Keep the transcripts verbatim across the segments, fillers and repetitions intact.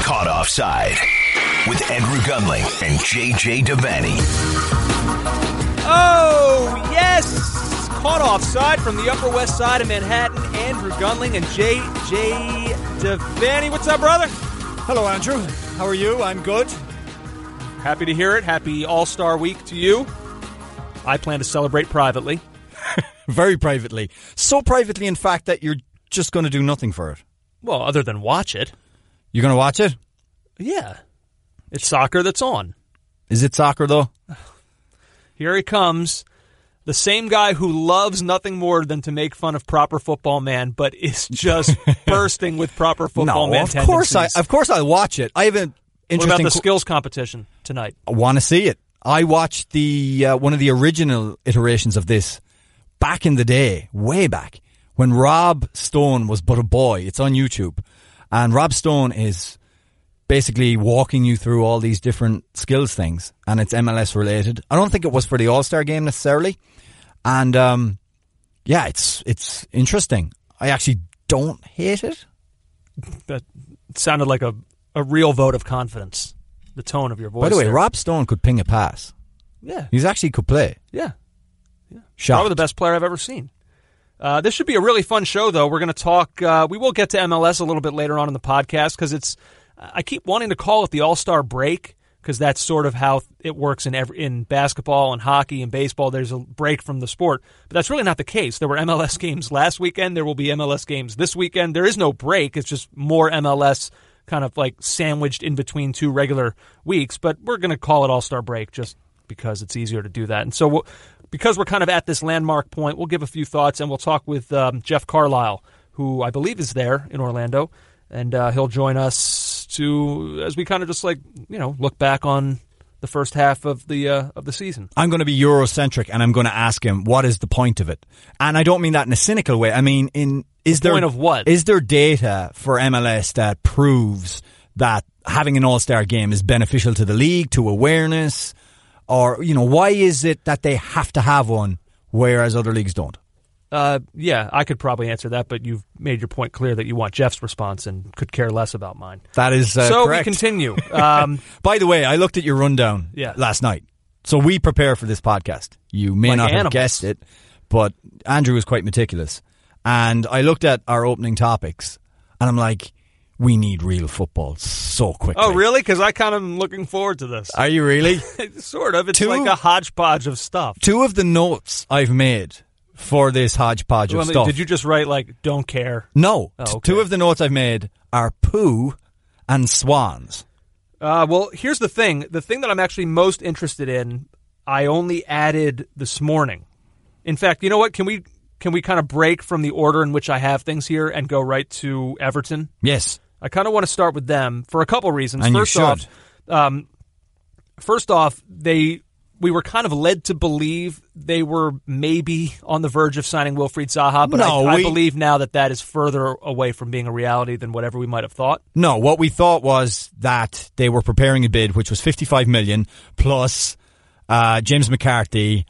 Caught Offside with Andrew Gunling and J J Devaney. Oh, yes! Caught Offside from the Upper West Side of Manhattan. Andrew Gunling and J J Devaney. What's up, brother? Hello, Andrew. How are you? I'm good. Happy to hear it. Happy All-Star Week to you. I plan to celebrate privately. Very privately. So privately, in fact, that you're just going to do nothing for it. Well, other than watch it. You're going to watch it? Yeah. It's soccer that's on. Is it soccer, though? Here he comes. The same guy who loves nothing more than to make fun of Proper Football Man, but is just bursting with Proper Football no, Man of tendencies. course I, of course I'll watch it. I have an interesting... What about the qu- skills competition tonight? I want to see it. I watched the uh, one of the original iterations of this back in the day, way back, when Rob Stone was but a boy. It's on YouTube. And Rob Stone is basically walking you through all these different skills things. And it's M L S related. I don't think it was for the All-Star game necessarily. And, um, yeah, it's it's interesting. I actually don't hate it. That sounded like a, a real vote of confidence. The tone of your voice. By the way, there. Rob Stone could ping a pass. Yeah. He's actually could play. Yeah. yeah. Shocked. Probably the best player I've ever seen. Uh, this should be a really fun show, though. We're going to talk, uh, we will get to M L S a little bit later on in the podcast, because it's, I keep wanting to call it the All-Star break, because that's sort of how it works in every, in basketball and hockey and baseball. There's a break from the sport, but that's really not the case. There were M L S games last weekend. There will be M L S games this weekend. There is no break. It's just more M L S kind of like sandwiched in between two regular weeks, but we're going to call it All-Star break just because it's easier to do that. And so we'll, because we're kind of at this landmark point, we'll give a few thoughts, and we'll talk with um, Jeff Carlisle, who I believe is there in Orlando, and uh, he'll join us to, as we kind of just like, you know, look back on the first half of the uh, of the season. I'm going to be Eurocentric, and I'm going to ask him, what is the point of it? And I don't mean that in a cynical way. I mean, in is the there point of what? Is there data for M L S that proves that having an All-Star game is beneficial to the league, to awareness? Or, you know, why is it that they have to have one, whereas other leagues don't? Uh, yeah, I could probably answer that, but you've made your point clear that you want Jeff's response and could care less about mine. That is uh, so correct. we continue. Um, By the way, I looked at your rundown yeah. last night. So we prepare for this podcast. You may like not animals. have guessed it, but Andrew was quite meticulous. And I looked at our opening topics, and I'm like, we need real football so quickly. Oh, really? Because I kind of am looking forward to this. Are you really? Sort of. It's Two- like a hodgepodge of stuff. Two of the notes I've made for this hodgepodge of Well, stuff. Did you just write, like, don't care? No. Oh, T- okay. Two of the notes I've made are poo and swans. Uh, well, here's the thing. The thing that I'm actually most interested in, I only added this morning. In fact, you know what? Can we can we kind of break from the order in which I have things here and go right to Everton? Yes. I kind of want to start with them for a couple reasons. And you first should. off, um, first off, they we were kind of led to believe they were maybe on the verge of signing Wilfried Zaha, but No, I, I we- believe now that that is further away from being a reality than whatever we might have thought. No, what we thought was that they were preparing a bid which was fifty-five million plus uh, James McCarthy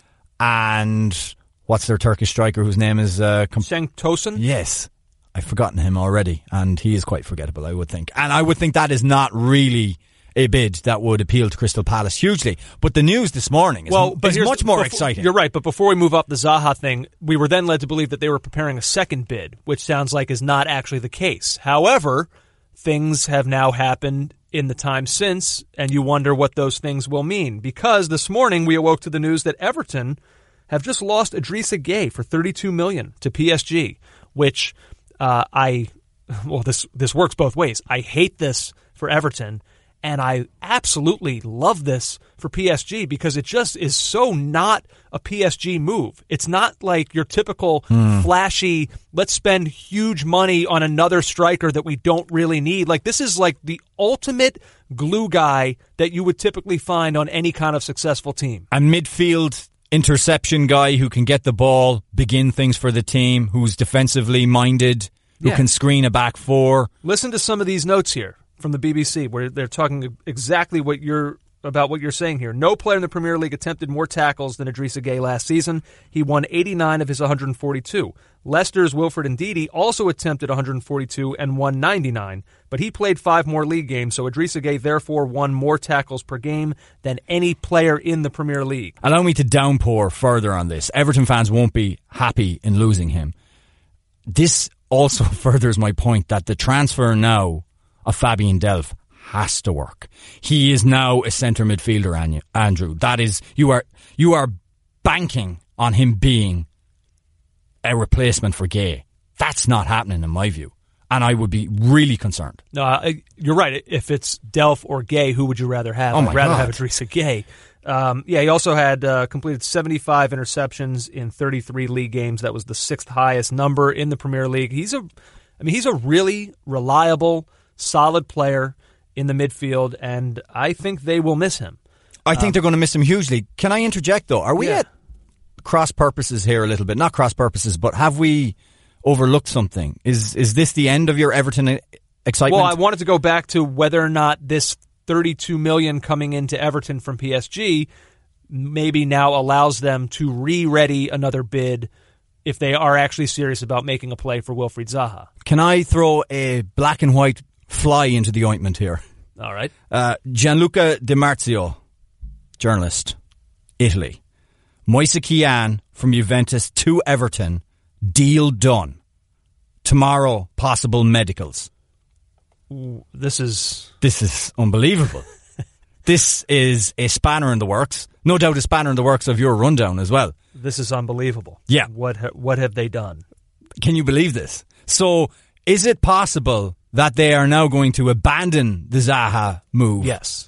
and what's their Turkish striker whose name is uh, com- Cenk Tosun? Yes. I've forgotten him already, and he is quite forgettable, I would think. And I would think that is not really a bid that would appeal to Crystal Palace hugely. But the news this morning is, well, but is here's- much more before- exciting. You're right, but before we move up the Zaha thing, we were then led to believe that they were preparing a second bid, which sounds like is not actually the case. However, things have now happened in the time since, and you wonder what those things will mean. Because this morning we awoke to the news that Everton have just lost Idrissa Gueye for thirty-two million dollars to P S G, which uh, I, well, this this works both ways. I hate this for Everton, and I absolutely love this for P S G because it just is so not a P S G move. It's not like your typical Hmm. flashy, let's spend huge money on another striker that we don't really need. Like, this is like the ultimate glue guy that you would typically find on any kind of successful team. A midfield interception guy who can get the ball, begin things for the team, who's defensively minded, who Yeah. can screen a back four. Listen to some of these notes here from the B B C where they're talking exactly what you're about what you're saying here. No player in the Premier League attempted more tackles than Idrissa Gueye last season. He won eighty-nine of his one hundred forty-two. Leicester's Wilfred Ndidi also attempted one hundred forty-two and won ninety-nine, but he played five more league games, so Idrissa Gueye therefore won more tackles per game than any player in the Premier League. Allow me to downpour further on this. Everton fans won't be happy in losing him. This also furthers my point that the transfer now of Fabian Delph has to work. He is now a centre midfielder, Andrew. That is, you are you are banking on him being a replacement for Gueye. That's not happening in my view, and I would be really concerned. No, uh, you're right. If it's Delph or Gueye, who would you rather have? Oh my I'd rather God. have Idrissa Gueye. Um, yeah, he also had uh, completed seventy-five interceptions in thirty-three league games. That was the sixth highest number in the Premier League. He's a, I mean, he's a really reliable, solid player in the midfield, and I think they will miss him. I think um, they're going to miss him hugely. Can I interject though? Are we yeah. at cross purposes here a little bit? Not cross purposes, but have we overlooked something? Is is this the end of your Everton excitement? Well, I wanted to go back to whether or not this thirty-two million dollars coming into Everton from P S G maybe now allows them to re-ready another bid if they are actually serious about making a play for Wilfried Zaha. Can I throw a black and white fly into the ointment here? All right. Uh, Gianluca Di Marzio, journalist, Italy. Moise Kean from Juventus to Everton, deal done. Tomorrow, possible medicals. Ooh, this is... This is unbelievable. This is a spanner in the works. No doubt a spanner in the works of your rundown as well. This is unbelievable. Yeah. What ha- what have they done? Can you believe this? So, is it possible that they are now going to abandon the Zaha move? Yes.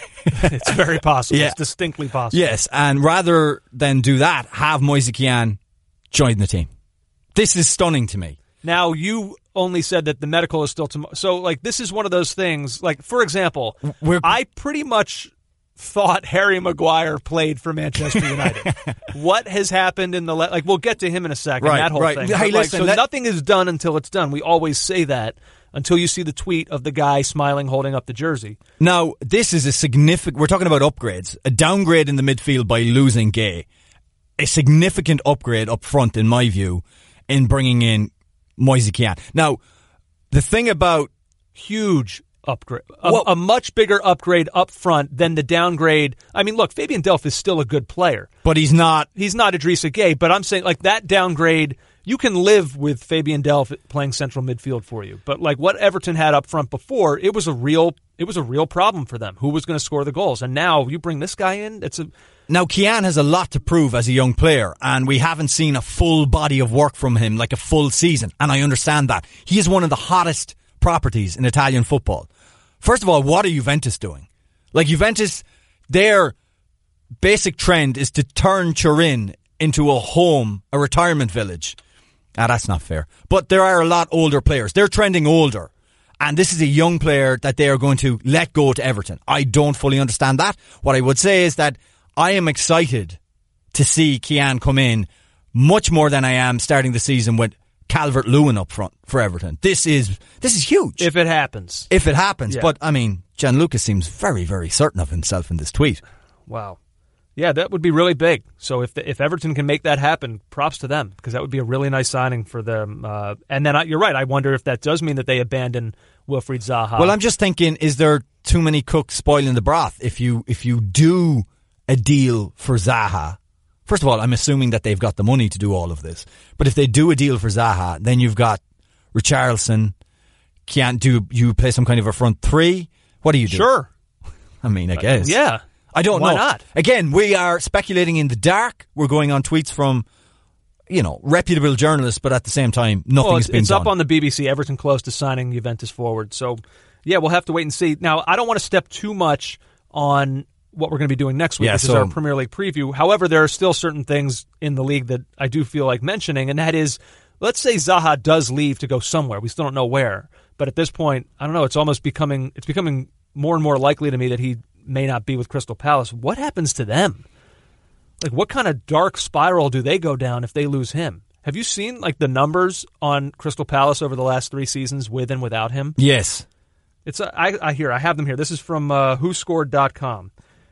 It's very possible. Yeah. It's distinctly possible. Yes, and rather than do that, have Moise Kean join the team. This is stunning to me. Now, you only said that the medical is still tomorrow. So, like, this is one of those things. Like, for example, We're- I pretty much thought Harry Maguire played for Manchester United. What has happened in the... Le- like, we'll get to him in a second, Right, that whole right. thing. Hey, But, like, listen, so let- nothing is done until it's done. We always say that until you see the tweet of the guy smiling, holding up the jersey. Now, this is a significant... We're talking about upgrades. A downgrade in the midfield by losing Gueye. A significant upgrade up front, in my view, in bringing in Moise Kean. Now, the thing about... Huge upgrade. A, Well- a much bigger upgrade up front than the downgrade. I mean, look, Fabian Delph is still a good player. But he's not... He's not Idrissa Gueye, but I'm saying, like, that downgrade, you can live with Fabian Delph playing central midfield for you. But, like, what Everton had up front before, it was a real it was a real problem for them. Who was going to score the goals? And now you bring this guy in, it's a... Now, Kean has a lot to prove as a young player, and we haven't seen a full body of work from him, like a full season, and I understand that. He is one of the hottest properties in Italian football. First of all, what are Juventus doing? Like, Juventus, their basic trend is to turn Turin into a home, a retirement village. Ah, that's not fair. But there are a lot older players. They're trending older. And this is a young player that they are going to let go to Everton. I don't fully understand that. What I would say is that I am excited to see Kean come in much more than I am starting the season with Calvert-Lewin up front for Everton. This is this is huge. If it happens. If it happens. Yeah. But, I mean, Gianluca seems very, very certain of himself in this tweet. Wow. Yeah, that would be really big. So if the, if Everton can make that happen, props to them, because that would be a really nice signing for them. Uh, and then I, you're right. I wonder if that does mean that they abandon Wilfried Zaha. Well, I'm just thinking, is there too many cooks spoiling the broth? If you if you do a deal for Zaha, first of all, I'm assuming that they've got the money to do all of this. But if they do a deal for Zaha, then you've got Richarlison. Can't do you play some kind of a front three? What do you do? Sure. I mean, I guess. Yeah. I don't Why know. not? Again, we are speculating in the dark. We're going on tweets from, you know, reputable journalists, but at the same time, nothing's well, it's, been it's done. up on the B B C. Everton close to signing Juventus forward. So, yeah, we'll have to wait and see. Now, I don't want to step too much on what we're going to be doing next week, Yeah, which so- is our Premier League preview. However, there are still certain things in the league that I do feel like mentioning, and that is, let's say Zaha does leave to go somewhere. We still don't know where. But at this point, I don't know, it's almost becoming it's becoming more and more likely to me that he may not be with Crystal Palace. What happens to them? Like, what kind of dark spiral do they go down if they lose him? Have you seen, like, the numbers on Crystal Palace over the last three seasons with and without him? Yes. It's uh, I, I hear I have them here. This is from uh, who scored dot com.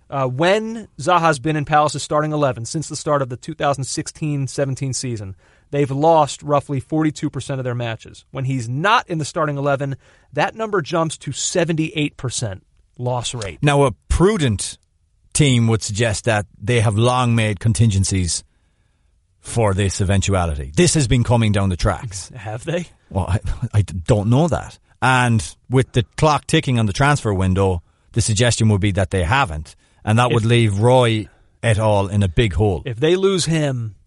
Uh, when Zaha's been in Palace's starting eleven since the start of the two thousand sixteen seventeen season, they've lost roughly forty-two percent of their matches. When he's not in the starting eleven, that number jumps to seventy-eight percent loss rate. Now, a prudent team would suggest that they have long made contingencies for this eventuality. This has been coming down the tracks. Have they? Well, I, I don't know that. And with the clock ticking on the transfer window, the suggestion would be that they haven't. And that If- would leave Roy et al. In a big hole. If they lose him,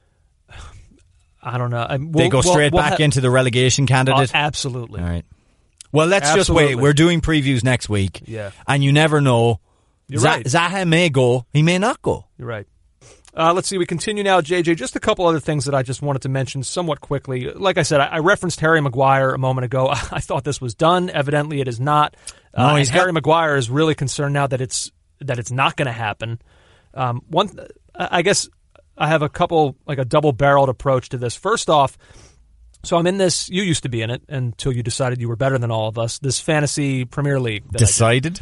I don't know. I, we'll, They go straight we'll, we'll back ha- into the relegation candidate? Uh, absolutely. All right. Well, let's Absolutely. just wait. We're doing previews next week. Yeah. And you never know. You're Za- right. Zaha may go. He may not go. You're right. Uh, let's see. We continue now, J J. Just a couple other things that I just wanted to mention somewhat quickly. Like I said, I, I referenced Harry Maguire a moment ago. I thought this was done. Evidently, it is not. Uh, No, he's and got- Harry Maguire is really concerned now that it's that it's not going to happen. Um, one, I guess I have a couple, like a double-barreled approach to this. First off, so I'm in this. You used to be in it until you decided you were better than all of us. This fantasy Premier League. that I did. Decided?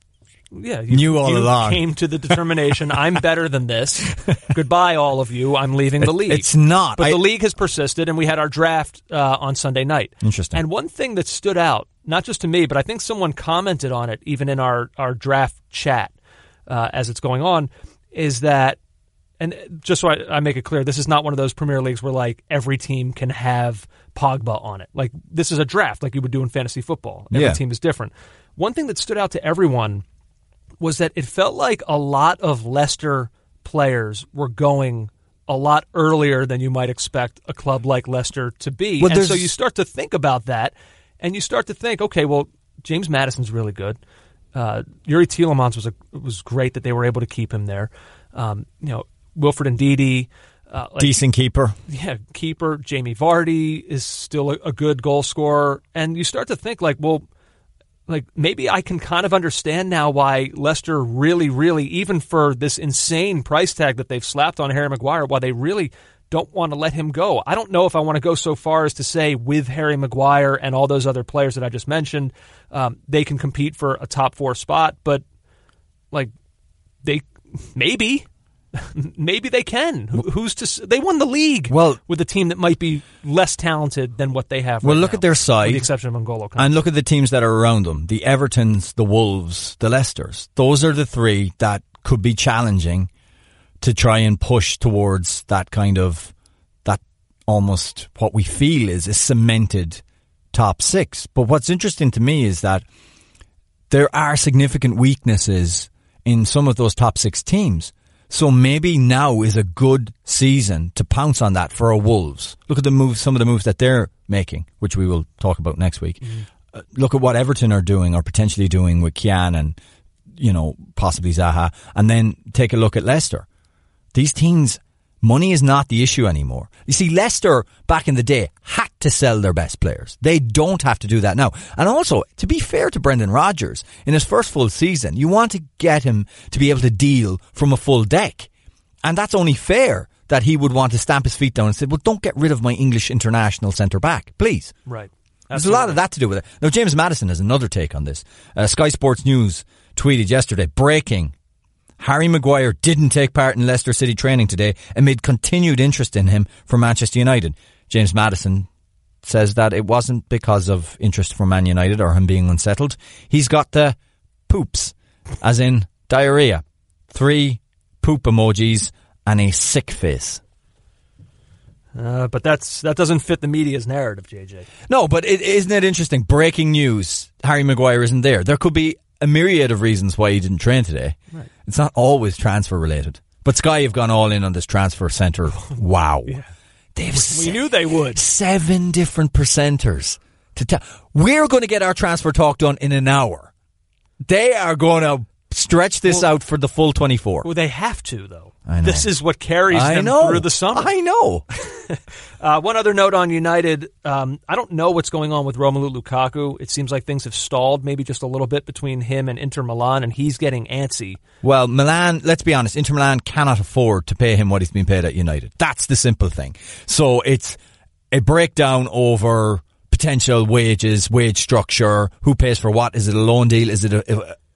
Yeah, you Knew all you along. came to the determination, I'm better than this. Goodbye, all of you. I'm leaving the league. It's not. But I- the league has persisted, and we had our draft uh, on Sunday night. Interesting. And one thing that stood out, not just to me, but I think someone commented on it even in our, our draft chat uh, as it's going on, is that, and just so I, I make it clear, this is not one of those Premier Leagues where like every team can have Pogba on it. Like this is a draft like you would do in fantasy football. Every Yeah. team is different. One thing that stood out to everyone was that it felt like a lot of Leicester players were going a lot earlier than you might expect a club like Leicester to be. Well, and so there's- you start to think about that, and you start to think, okay, well, James Maddison's really good. Uh, Yuri Tielemans was a, was great that they were able to keep him there. Um, you know, Wilfred Ndidi. Uh, like, Decent keeper. yeah, keeper. Jamie Vardy is still a, a good goal scorer. And you start to think like, well, like maybe I can kind of understand now why Leicester really, really, even for this insane price tag that they've slapped on Harry Maguire, why they really don't want to let him go. I don't know if I want to go so far as to say with Harry Maguire and all those other players that I just mentioned, um, they can compete for a top four spot, but like they maybe. Maybe they can. Who, who's to? s- They won the league. Well- with a team that might be less talented than what they have. Well, right look now, at their side. with the exception of N'Golo Kante. And look at the teams that are around them. The Evertons, the Wolves, the Leicesters. Those are the three that could be challenging to try and push towards that kind of, that almost what we feel is a cemented top six. But what's interesting to me is that there are significant weaknesses in some of those top six teams. So maybe now is a good season to pounce on that for a Wolves. Look at the moves, some of the moves that they're making, which we will talk about next week. Mm-hmm. Uh, look at what Everton are doing or potentially doing with Kian and, you know, possibly Zaha. And then take a look at Leicester. These teams, money is not the issue anymore. You see, Leicester back in the day had to sell their best players. They don't have to do that now. And also, to be fair to Brendan Rodgers, in his first full season, you want to get him to be able to deal from a full deck. And that's only fair that he would want to stamp his feet down and say, well, don't get rid of my English international centre-back, please. right. There's a lot of that to do with it. Now, James Maddison has another take on this. Uh, Sky Sports News tweeted yesterday, breaking, Harry Maguire didn't take part in Leicester City training today amid continued interest in him from Manchester United. James Maddison says that it wasn't because of interest from Man United or him being unsettled. He's got the poops, as in diarrhea. Three poop emojis and a sick face. Uh, but that's that doesn't fit the media's narrative, J J. No, but it, isn't it interesting? Breaking news, Harry Maguire isn't there. There could be a myriad of reasons why he didn't train today. Right. It's not always transfer related. But Sky have gone all in on this transfer centre. Wow. Yeah. They've We se- knew they would. seven different percenters. To ta- We're going to get our transfer talk done in an hour. They are going to stretch this Well- out for the full twenty-four. Well, they have to, though. I know. This is what carries I them know. through the summer. I know. Uh, one other note on United. Um, I don't know what's going on with Romelu Lukaku. It seems like things have stalled maybe just a little bit between him and Inter Milan, and he's getting antsy. Well, Milan, let's be honest, Inter Milan cannot afford to pay him what he's been paid at United. That's the simple thing. So it's a breakdown over potential wages, wage structure, who pays for what. Is it a loan deal? Is it a, a,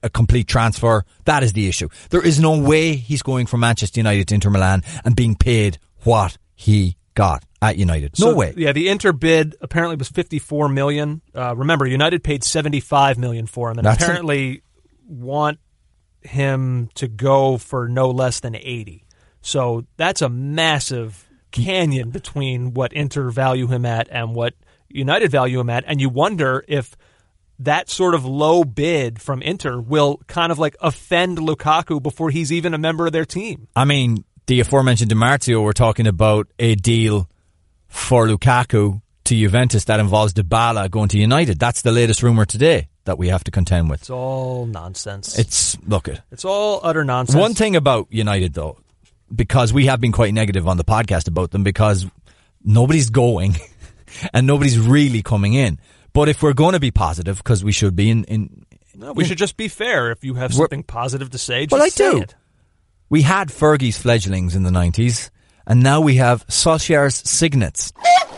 a complete transfer. That is the issue. There is no way he's going from Manchester United to Inter Milan and being paid what he got at United. No so, way. Yeah, the Inter bid apparently was fifty-four million dollars. Uh, remember, United paid seventy-five million dollars for him, and That's apparently a- want him to go for no less than eighty. So that's a massive canyon between what Inter value him at and what United value him at, and you wonder if that sort of low bid from Inter will kind of like offend Lukaku before he's even a member of their team. I mean, the aforementioned Di Marzio, we're talking about a deal for Lukaku to Juventus that involves Dybala going to United. That's the latest rumour today that we have to contend with. It's all nonsense. It's, look it. It's all utter nonsense. One thing about United, though, because we have been quite negative on the podcast about them, because nobody's going and nobody's really coming in. But if we're going to be positive, because we should be in... in no, we in, should just be fair. If you have something positive to say, just well, I say do. it. We had Fergie's fledglings in the nineties, and now we have Solskjaer's cygnets.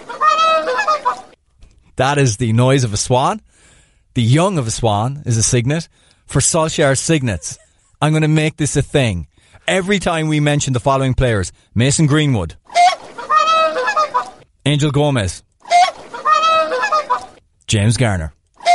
That is the noise of a swan. The young of a swan is a cygnet. For Solskjaer's cygnets, I'm going to make this a thing. Every time we mention the following players: Mason Greenwood, Angel Gomez, James Garner.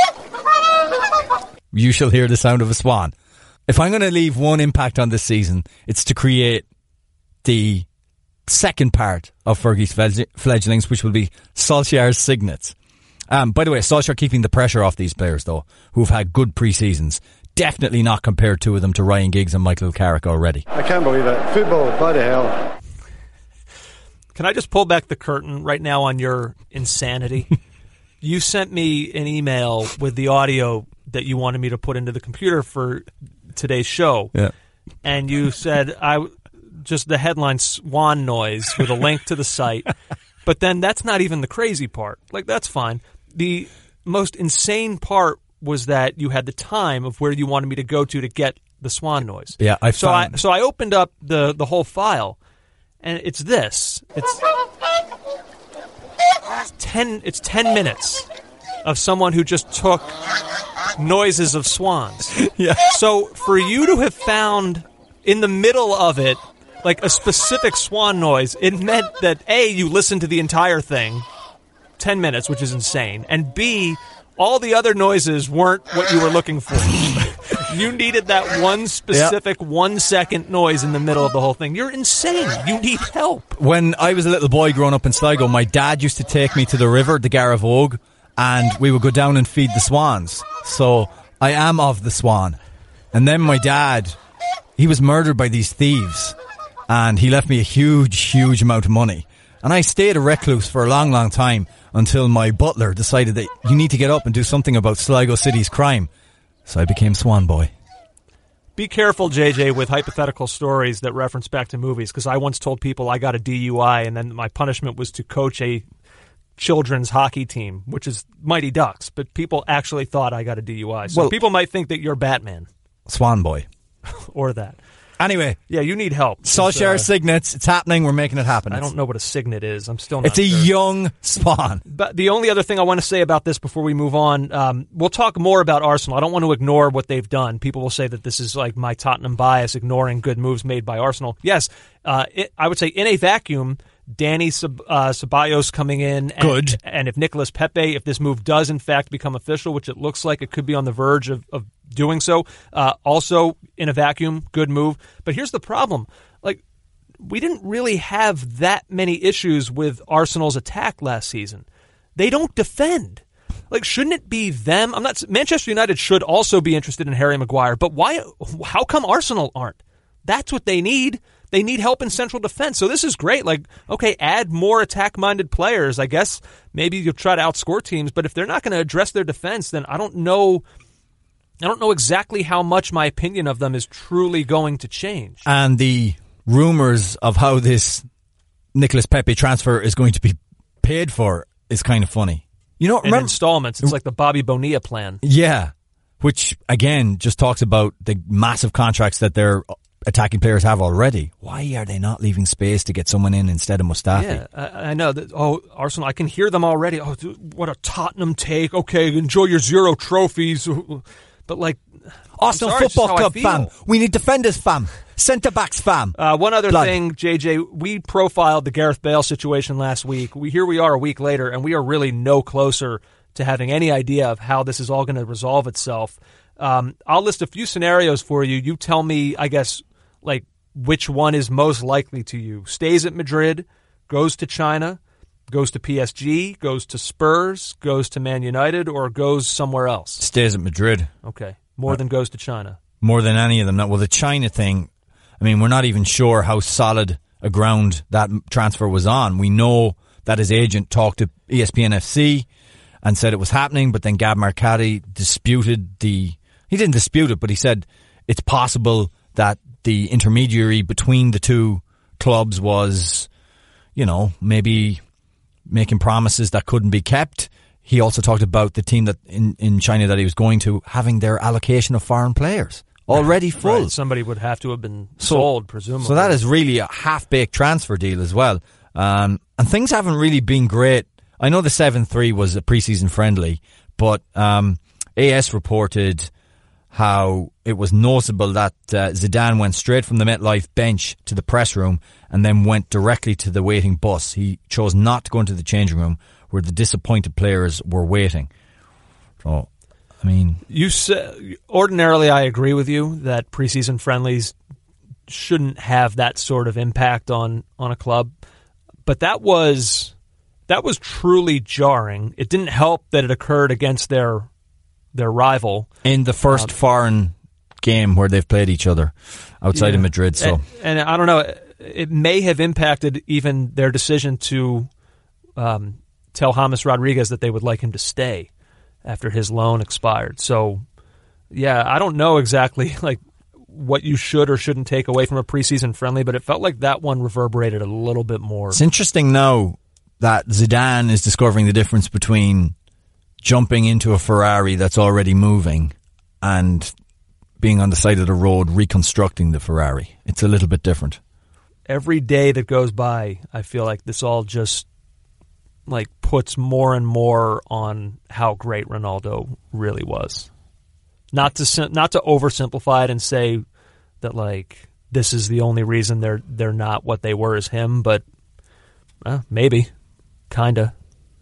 You shall hear the sound of a swan. If I'm going to leave one impact on this season, it's to create the second part of Fergie's fledglings, which will be Solskjaer's cygnets. Um, by the way, Solskjaer keeping the pressure off these players, though, who've had good pre-seasons. Definitely not compared two of them to Ryan Giggs and Michael Carrick already. I can't believe it. Football, by the hell. Can I just pull back the curtain right now on your insanity? You sent me an email with the audio that you wanted me to put into the computer for today's show. Yeah. And you said I just the headline swan noise with a link to the site. But then that's not even the crazy part. Like, that's fine. The most insane part was that you had the time of where you wanted me to go to to get the swan noise. Yeah, I so found... I so I opened up the the whole file, and it's this. It's ten. It's ten minutes of someone who just took noises of swans. Yeah. So for you to have found in the middle of it like a specific swan noise, it meant that A, you listened to the entire thing, ten minutes, which is insane, and B, all the other noises weren't what you were looking for. You needed that one specific yep. one second noise in the middle of the whole thing. You're insane. You need help. When I was a little boy growing up in Sligo, my dad used to take me to the river, the Gareth Og, and we would go down and feed the swans. So I am of the swan. And then my dad, he was murdered by these thieves, and he left me a huge, huge amount of money. And I stayed a recluse for a long, long time until my butler decided that you need to get up and do something about Sligo City's crime. So I became Swan Boy. Be careful, J J, with hypothetical stories that reference back to movies, because I once told people I got a D U I and then my punishment was to coach a children's hockey team, which is Mighty Ducks, but people actually thought I got a D U I. So well, people might think that you're Batman. Swan Boy. Or that. Anyway. Yeah, you need help. Solskjaer uh, Cygnets, it's happening, we're making it happen. I don't know what a cygnet is. I'm still not It's a sure. young swan. But the only other thing I want to say about this before we move on, um, we'll talk more about Arsenal. I don't want to ignore what they've done. People will say that this is like my Tottenham bias, ignoring good moves made by Arsenal. Yes, uh, it, I would say in a vacuum, Danny Sab- uh, Ceballos coming in. And, good. And if Nicolas Pepe, if this move does in fact become official, which it looks like it could be on the verge of, of doing so, uh, also in a vacuum, good move. But here's the problem. Like, we didn't really have that many issues with Arsenal's attack last season. They don't defend. Like, shouldn't it be them? I'm not. Manchester United should also be interested in Harry Maguire, but why? How come Arsenal aren't? That's what they need. They need help in central defense. So this is great. Like, okay, add more attack-minded players. I guess maybe you'll try to outscore teams, but if they're not going to address their defense, then I don't know. I don't know exactly how much my opinion of them is truly going to change. And the rumours of how this Nicolas Pepe transfer is going to be paid for is kind of funny. You know, remember in installments. It's like the Bobby Bonilla plan. Yeah, which again just talks about the massive contracts that their attacking players have already. Why are they not leaving space to get someone in instead of Mustafi? Yeah, I, I know. That, oh, Arsenal, I can hear them already. Oh, dude, what a Tottenham take. Okay, enjoy your zero trophies. But like, Arsenal sorry, it's just Football how I Club, feel. fam. We need defenders, fam. Centre-backs, fam. Uh, one other Blood. thing, J J, we profiled the Gareth Bale situation last week. We Here we are a week later, and we are really no closer to having any idea of how this is all going to resolve itself. Um, I'll list a few scenarios for you. You tell me, I guess, like, which one is most likely to you. Stays at Madrid, goes to China, goes to P S G, goes to Spurs, goes to Man United, or goes somewhere else? Stays at Madrid. Okay. More than goes to China. More than any of them. Well, the China thing, I mean, we're not even sure how solid a ground that transfer was on. We know that his agent talked to E S P N F C and said it was happening, but then Gab Marcati disputed the... He didn't dispute it, but he said it's possible that the intermediary between the two clubs was, you know, maybe making promises that couldn't be kept. He also talked about the team that in, in China that he was going to having their allocation of foreign players already full. Right. Somebody would have to have been sold, presumably. So that is really a half-baked transfer deal as well. Um, and things haven't really been great. I know the seven three was a preseason friendly, but um, A S reported how it was noticeable that uh, Zidane went straight from the MetLife bench to the press room and then went directly to the waiting bus. He chose not to go into the changing room where the disappointed players were waiting. So, I mean... you say, ordinarily, I agree with you that preseason friendlies shouldn't have that sort of impact on, on a club. But that was that was truly jarring. It didn't help that it occurred against their their rival. In the first um, foreign game where they've played each other outside yeah. of Madrid. So, and, and I don't know, it may have impacted even their decision to um, tell James Rodriguez that they would like him to stay after his loan expired. So, yeah, I don't know exactly like what you should or shouldn't take away from a preseason friendly, but it felt like that one reverberated a little bit more. It's interesting now that Zidane is discovering the difference between jumping into a Ferrari that's already moving and being on the side of the road reconstructing the Ferrari. It's a little bit different. Every day that goes by, I feel like this all just like puts more and more on how great Ronaldo really was. Not to not to oversimplify it and say that like this is the only reason they're they're not what they were as him, but uh, maybe, kinda.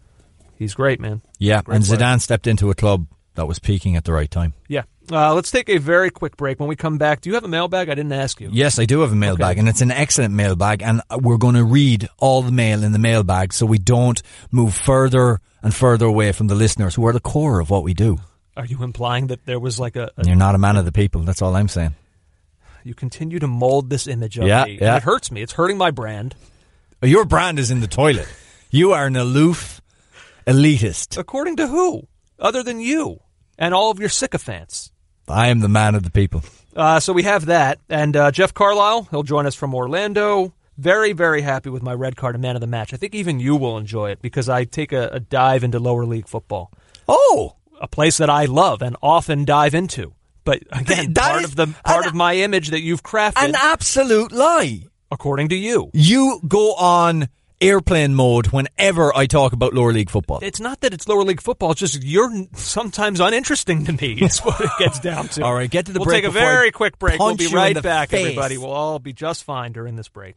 He's great, man. Yeah, great and player. Zidane stepped into a club that was peaking at the right time. Yeah. Uh, let's take a very quick break. When we come back, do you have a mailbag? I didn't ask you. Yes, I do have a mailbag, okay. And it's an excellent mailbag, and we're going to read all the mail in the mailbag so we don't move further and further away from the listeners, who are the core of what we do. Are you implying that there was like a... a You're not a man of the people, that's all I'm saying. You continue to mold this image of yeah, me. Yeah. And it hurts me. It's hurting my brand. Your brand is in the toilet. You are an aloof elitist. According to who? Other than you and all of your sycophants. I am the man of the people. Uh, so we have that. And uh, Jeff Carlisle, he'll join us from Orlando. Very, very happy with my red card and man of the match. I think even you will enjoy it because I take a, a dive into lower league football. Oh! A place that I love and often dive into. But again, that part is of the part an, of my image that you've crafted. An absolute lie. According to you. You go on airplane mode whenever I talk about lower league football. It's not that it's lower league football. It's just you're sometimes uninteresting to me. That's what it gets down to. All right, get to the we'll break. We'll take a very I quick break. We'll be right back, face. everybody. We'll all be just fine during this break.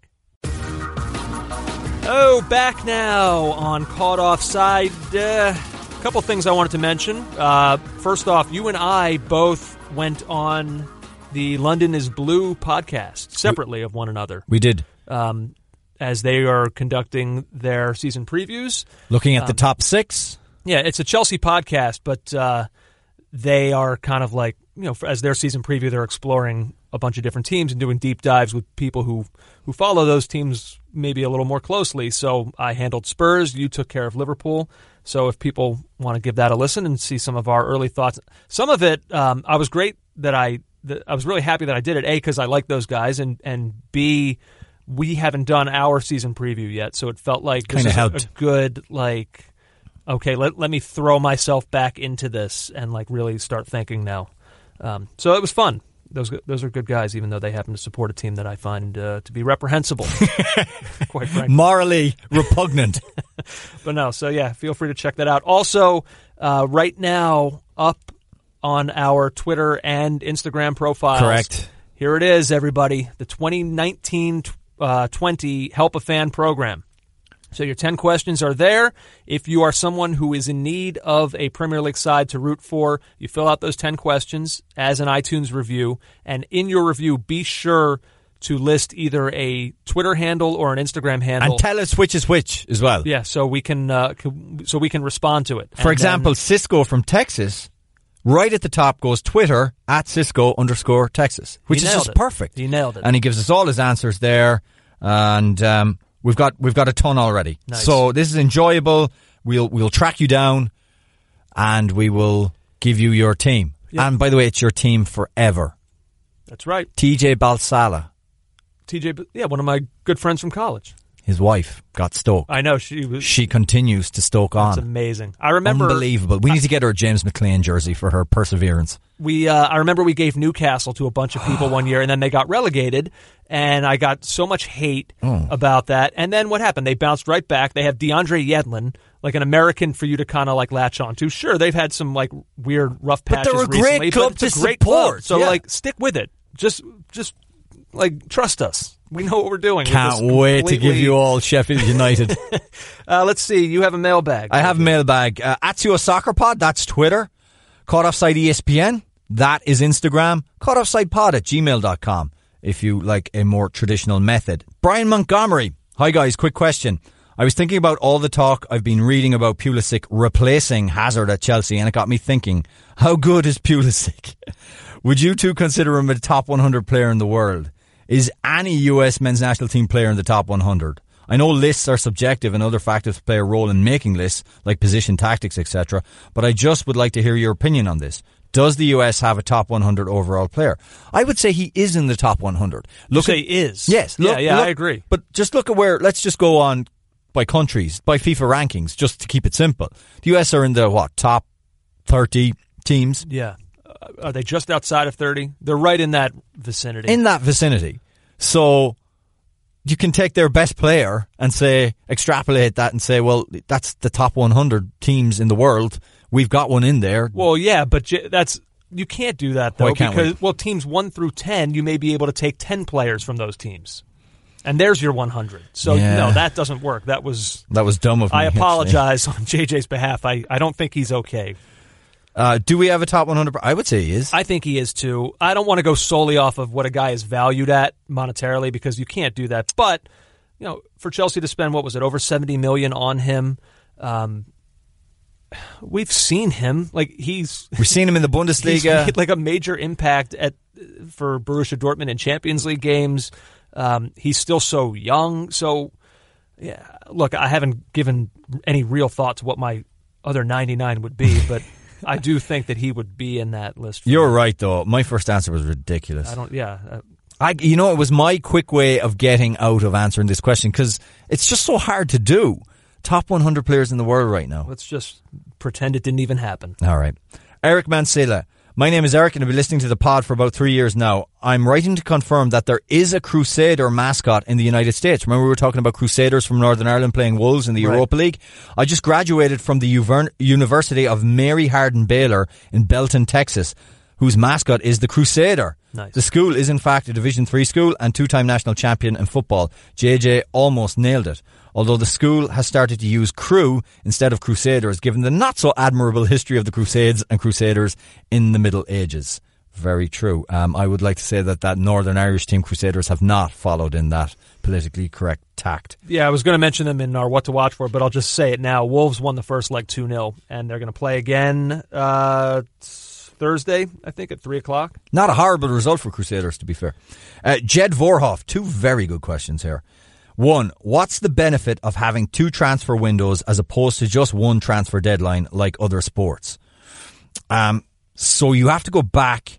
Oh, back now on Caught Offside. Uh, a couple things I wanted to mention. Uh, first off, you and I both went on the London is Blue podcast separately of one another. We did. Um, as they are conducting their season previews. Looking at um, the top six. Yeah, it's a Chelsea podcast, but uh, they are kind of like, you know, as their season preview, they're exploring a bunch of different teams and doing deep dives with people who, who follow those teams maybe a little more closely. So I handled Spurs, you took care of Liverpool. So if people want to give that a listen and see some of our early thoughts, some of it, um, I was great that I, that I was really happy that I did it, A, because I like those guys, and, and B, we haven't done our season preview yet, so it felt like this is a, a good, like, okay, let let me throw myself back into this and like really start thinking now. Um, so it was fun. Those those are good guys, even though they happen to support a team that I find uh, to be reprehensible, quite frankly. Morally repugnant. But no, so yeah, feel free to check that out. Also, uh, right now, up on our Twitter and Instagram profiles. Correct. Here it is, everybody. The twenty nineteen twenty Help a Fan program. So your ten questions are there. If you are someone who is in need of a Premier League side to root for, you fill out those ten questions as an iTunes review. And in your review, be sure to list either a Twitter handle or an Instagram handle. And tell us which is which as well. Yeah, so we can uh, so we can respond to it. For and example, then, Cisco from Texas, right at the top goes Twitter at Cisco underscore Texas, which is just it. perfect. He nailed it. And he gives us all his answers there. And um, we've got we've got a ton already. Nice. So this is enjoyable. We'll we'll track you down, and we will give you your team. Yep. And by the way, it's your team forever. That's right. T J Balsala, T J, yeah, one of my good friends from college. his wife, got Stoke. I know she was. She continues to Stoke on. That's amazing. I remember Unbelievable. We need to get her a James McLean jersey for her perseverance. We, uh, I remember we gave Newcastle to a bunch of people one year, and then they got relegated, and I got so much hate Oh. about that. And then what happened? They bounced right back. They have DeAndre Yedlin, like an American for you to kind of like latch on to. Sure, they've had some like weird rough But patches they're a great recently, club but it's to a great support. club. So Yeah. like, stick with it. Just, just like trust us. We know what we're doing. Can't With this wait to completely- give you all Sheffield United. Uh, let's see. You have a mailbag. I have a mailbag. Uh, Atsio Soccer Pod, that's Twitter. Caught Offside E S P N, that is Instagram. Caught Offside Pod at gmail dot com if you like a more traditional method. Brian Montgomery. Hi guys, quick question. I was thinking about all the talk I've been reading about Pulisic replacing Hazard at Chelsea, and it got me thinking, how good is Pulisic? Would you two consider him a top one hundred player in the world? Is any U S men's national team player in the top one hundred? I know lists are subjective and other factors play a role in making lists, like position tactics, et cetera, but I just would like to hear your opinion on this. Does the U S have a top one hundred overall player? I would say he is in the top one hundred. Look say at, is. Yes. Look, yeah, yeah, look, I agree. But just look at where, let's just go on by countries, by FIFA rankings, just to keep it simple. The U S are in the, what, top thirty teams? Yeah. Uh, are they just outside of thirty? They're right in that vicinity. In that vicinity. So you can take their best player and say, extrapolate that and say, well, that's the top one hundred teams in the world. We've got one in there. Well, yeah, but j- that's you can't do that though Why can't because we? well, teams one through ten, you may be able to take ten players from those teams, and there's your one hundred. So Yeah. no, that doesn't work. That was That was dumb of me. I actually. apologize on J J's behalf. I, I don't think he's okay. Uh, do we have a top one hundred? I would say he is. I think he is too. I don't want to go solely off of what a guy is valued at monetarily because you can't do that. But you know, for Chelsea to spend what was it over seventy million on him, um, we've seen him like he's We've seen him in the he's Bundesliga. made like a major impact at for Borussia Dortmund in Champions League games. Um, he's still so young. So yeah, look, I haven't given any real thought to what my other ninety-nine would be, but I do think that he would be in that list. For You're me. right, though. My first answer was ridiculous. I don't. Yeah. Uh, I, you know, it was my quick way of getting out of answering this question because it's just so hard to do. Top one hundred players in the world right now. let's just pretend it didn't even happen. All right. Eric Mansilla. My name is Eric and I've been listening to the pod for about three years now. I'm writing to confirm that there is a Crusader mascot in the United States. Remember we were talking about Crusaders from Northern Ireland playing Wolves in the Right. Europa League? I just graduated from the Uver- University of Mary Hardin Baylor in Belton, Texas, whose mascot is the Crusader. Nice. The school is in fact a Division three school and two-time national champion in football. J J almost nailed it. Although the school has started to use Crew instead of Crusaders, given the not-so-admirable history of the Crusades and Crusaders in the Middle Ages. Very true. Um, I would like to say that that Northern Irish team Crusaders have not followed in that politically correct tact. Yeah, I was going to mention them in our What to Watch For, but I'll just say it now. Wolves won the first leg two nil, and they're going to play again uh, Thursday, I think, at three o'clock. Not a horrible result for Crusaders, to be fair. Uh, Jed Vorhoff, two very good questions here. One, what's the benefit of having two transfer windows as opposed to just one transfer deadline like other sports? Um, so you have to go back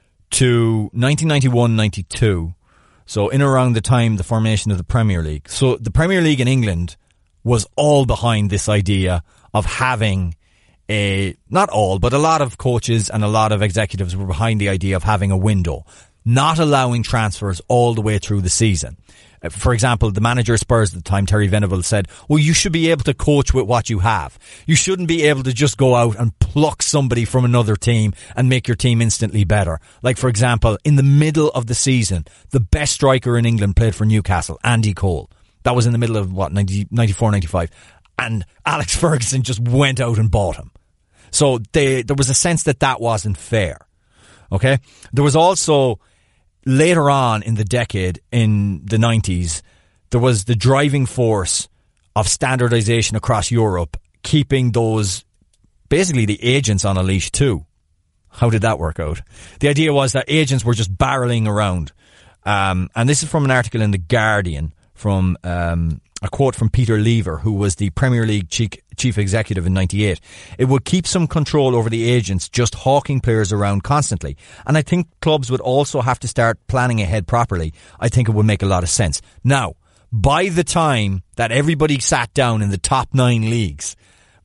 to nineteen ninety-one ninety-two, so in around the time the formation of the Premier League. So the Premier League in England was all behind this idea of having a, not all, but a lot of coaches and a lot of executives were behind the idea of having a window, not allowing transfers all the way through the season. Uh, For example, the manager of Spurs at the time, Terry Venables, said, well, you should be able to coach with what you have. You shouldn't be able to just go out and pluck somebody from another team and make your team instantly better. Like, for example, in the middle of the season, the best striker in England played for Newcastle, Andy Cole. That was in the middle of, what, ninety, ninety-four, ninety-five. And Alex Ferguson just went out and bought him. So they, there was a sense that that wasn't fair. Okay? There was also, later on in the decade, in the nineties, there was the driving force of standardization across Europe, keeping those, basically the agents on a leash too. How did that work out? The idea was that agents were just barreling around. Um, and this is from an article in The Guardian, from um, a quote from Peter Lever, who was the Premier League chief, chief executive in ninety-eight. It would keep some control over the agents just hawking players around constantly. And I think clubs would also have to start planning ahead properly. I think it would make a lot of sense. Now, by the time that everybody sat down in the top nine leagues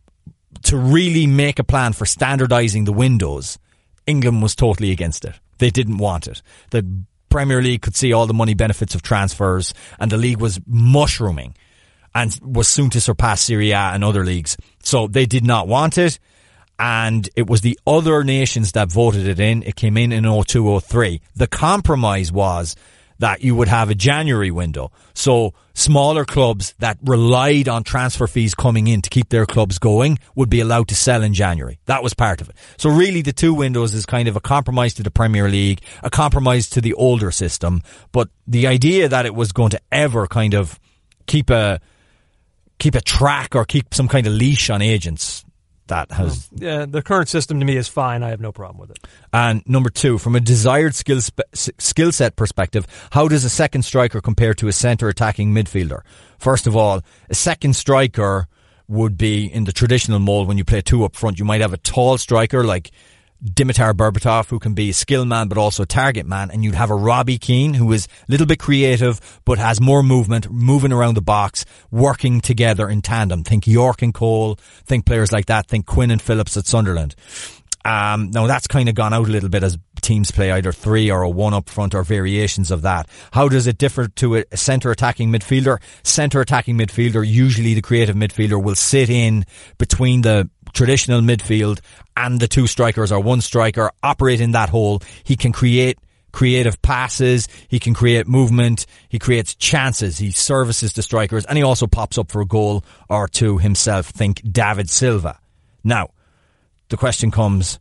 to really make a plan for standardising the windows, England was totally against it. They didn't want it. The Premier League could see all the money benefits of transfers, and the league was mushrooming and was soon to surpass Serie A and other leagues. So they did not want it, and it was the other nations that voted it in. It came in in oh two oh three. The compromise was that you would have a January window. So smaller clubs that relied on transfer fees coming in to keep their clubs going would be allowed to sell in January. That was part of it. So really the two windows is kind of a compromise to the Premier League, a compromise to the older system. But the idea that it was going to ever kind of keep a, keep a track or keep some kind of leash on agents, that has... Yeah, the current system to me is fine. I have no problem with it. And number two, from a desired skill spe- skill set perspective, how does a second striker compare to a centre attacking midfielder? First of all, a second striker would be in the traditional mould when you play two up front. You might have a tall striker like Dimitar Berbatov, who can be a skill man but also a target man, and you'd have a Robbie Keane who is a little bit creative but has more movement, moving around the box, working together in tandem. Think York and Cole, think players like that, think Quinn and Phillips at Sunderland. Um, now that's kind of gone out a little bit as teams play either three or a one up front or variations of that. How does it differ to a centre attacking midfielder? Centre attacking midfielder, usually the creative midfielder, will sit in between the traditional midfield and the two strikers or one striker, operate in that hole. He can create creative passes, he can create movement, he creates chances, he services the strikers, and he also pops up for a goal or two himself. Think David Silva. Now, the question comes,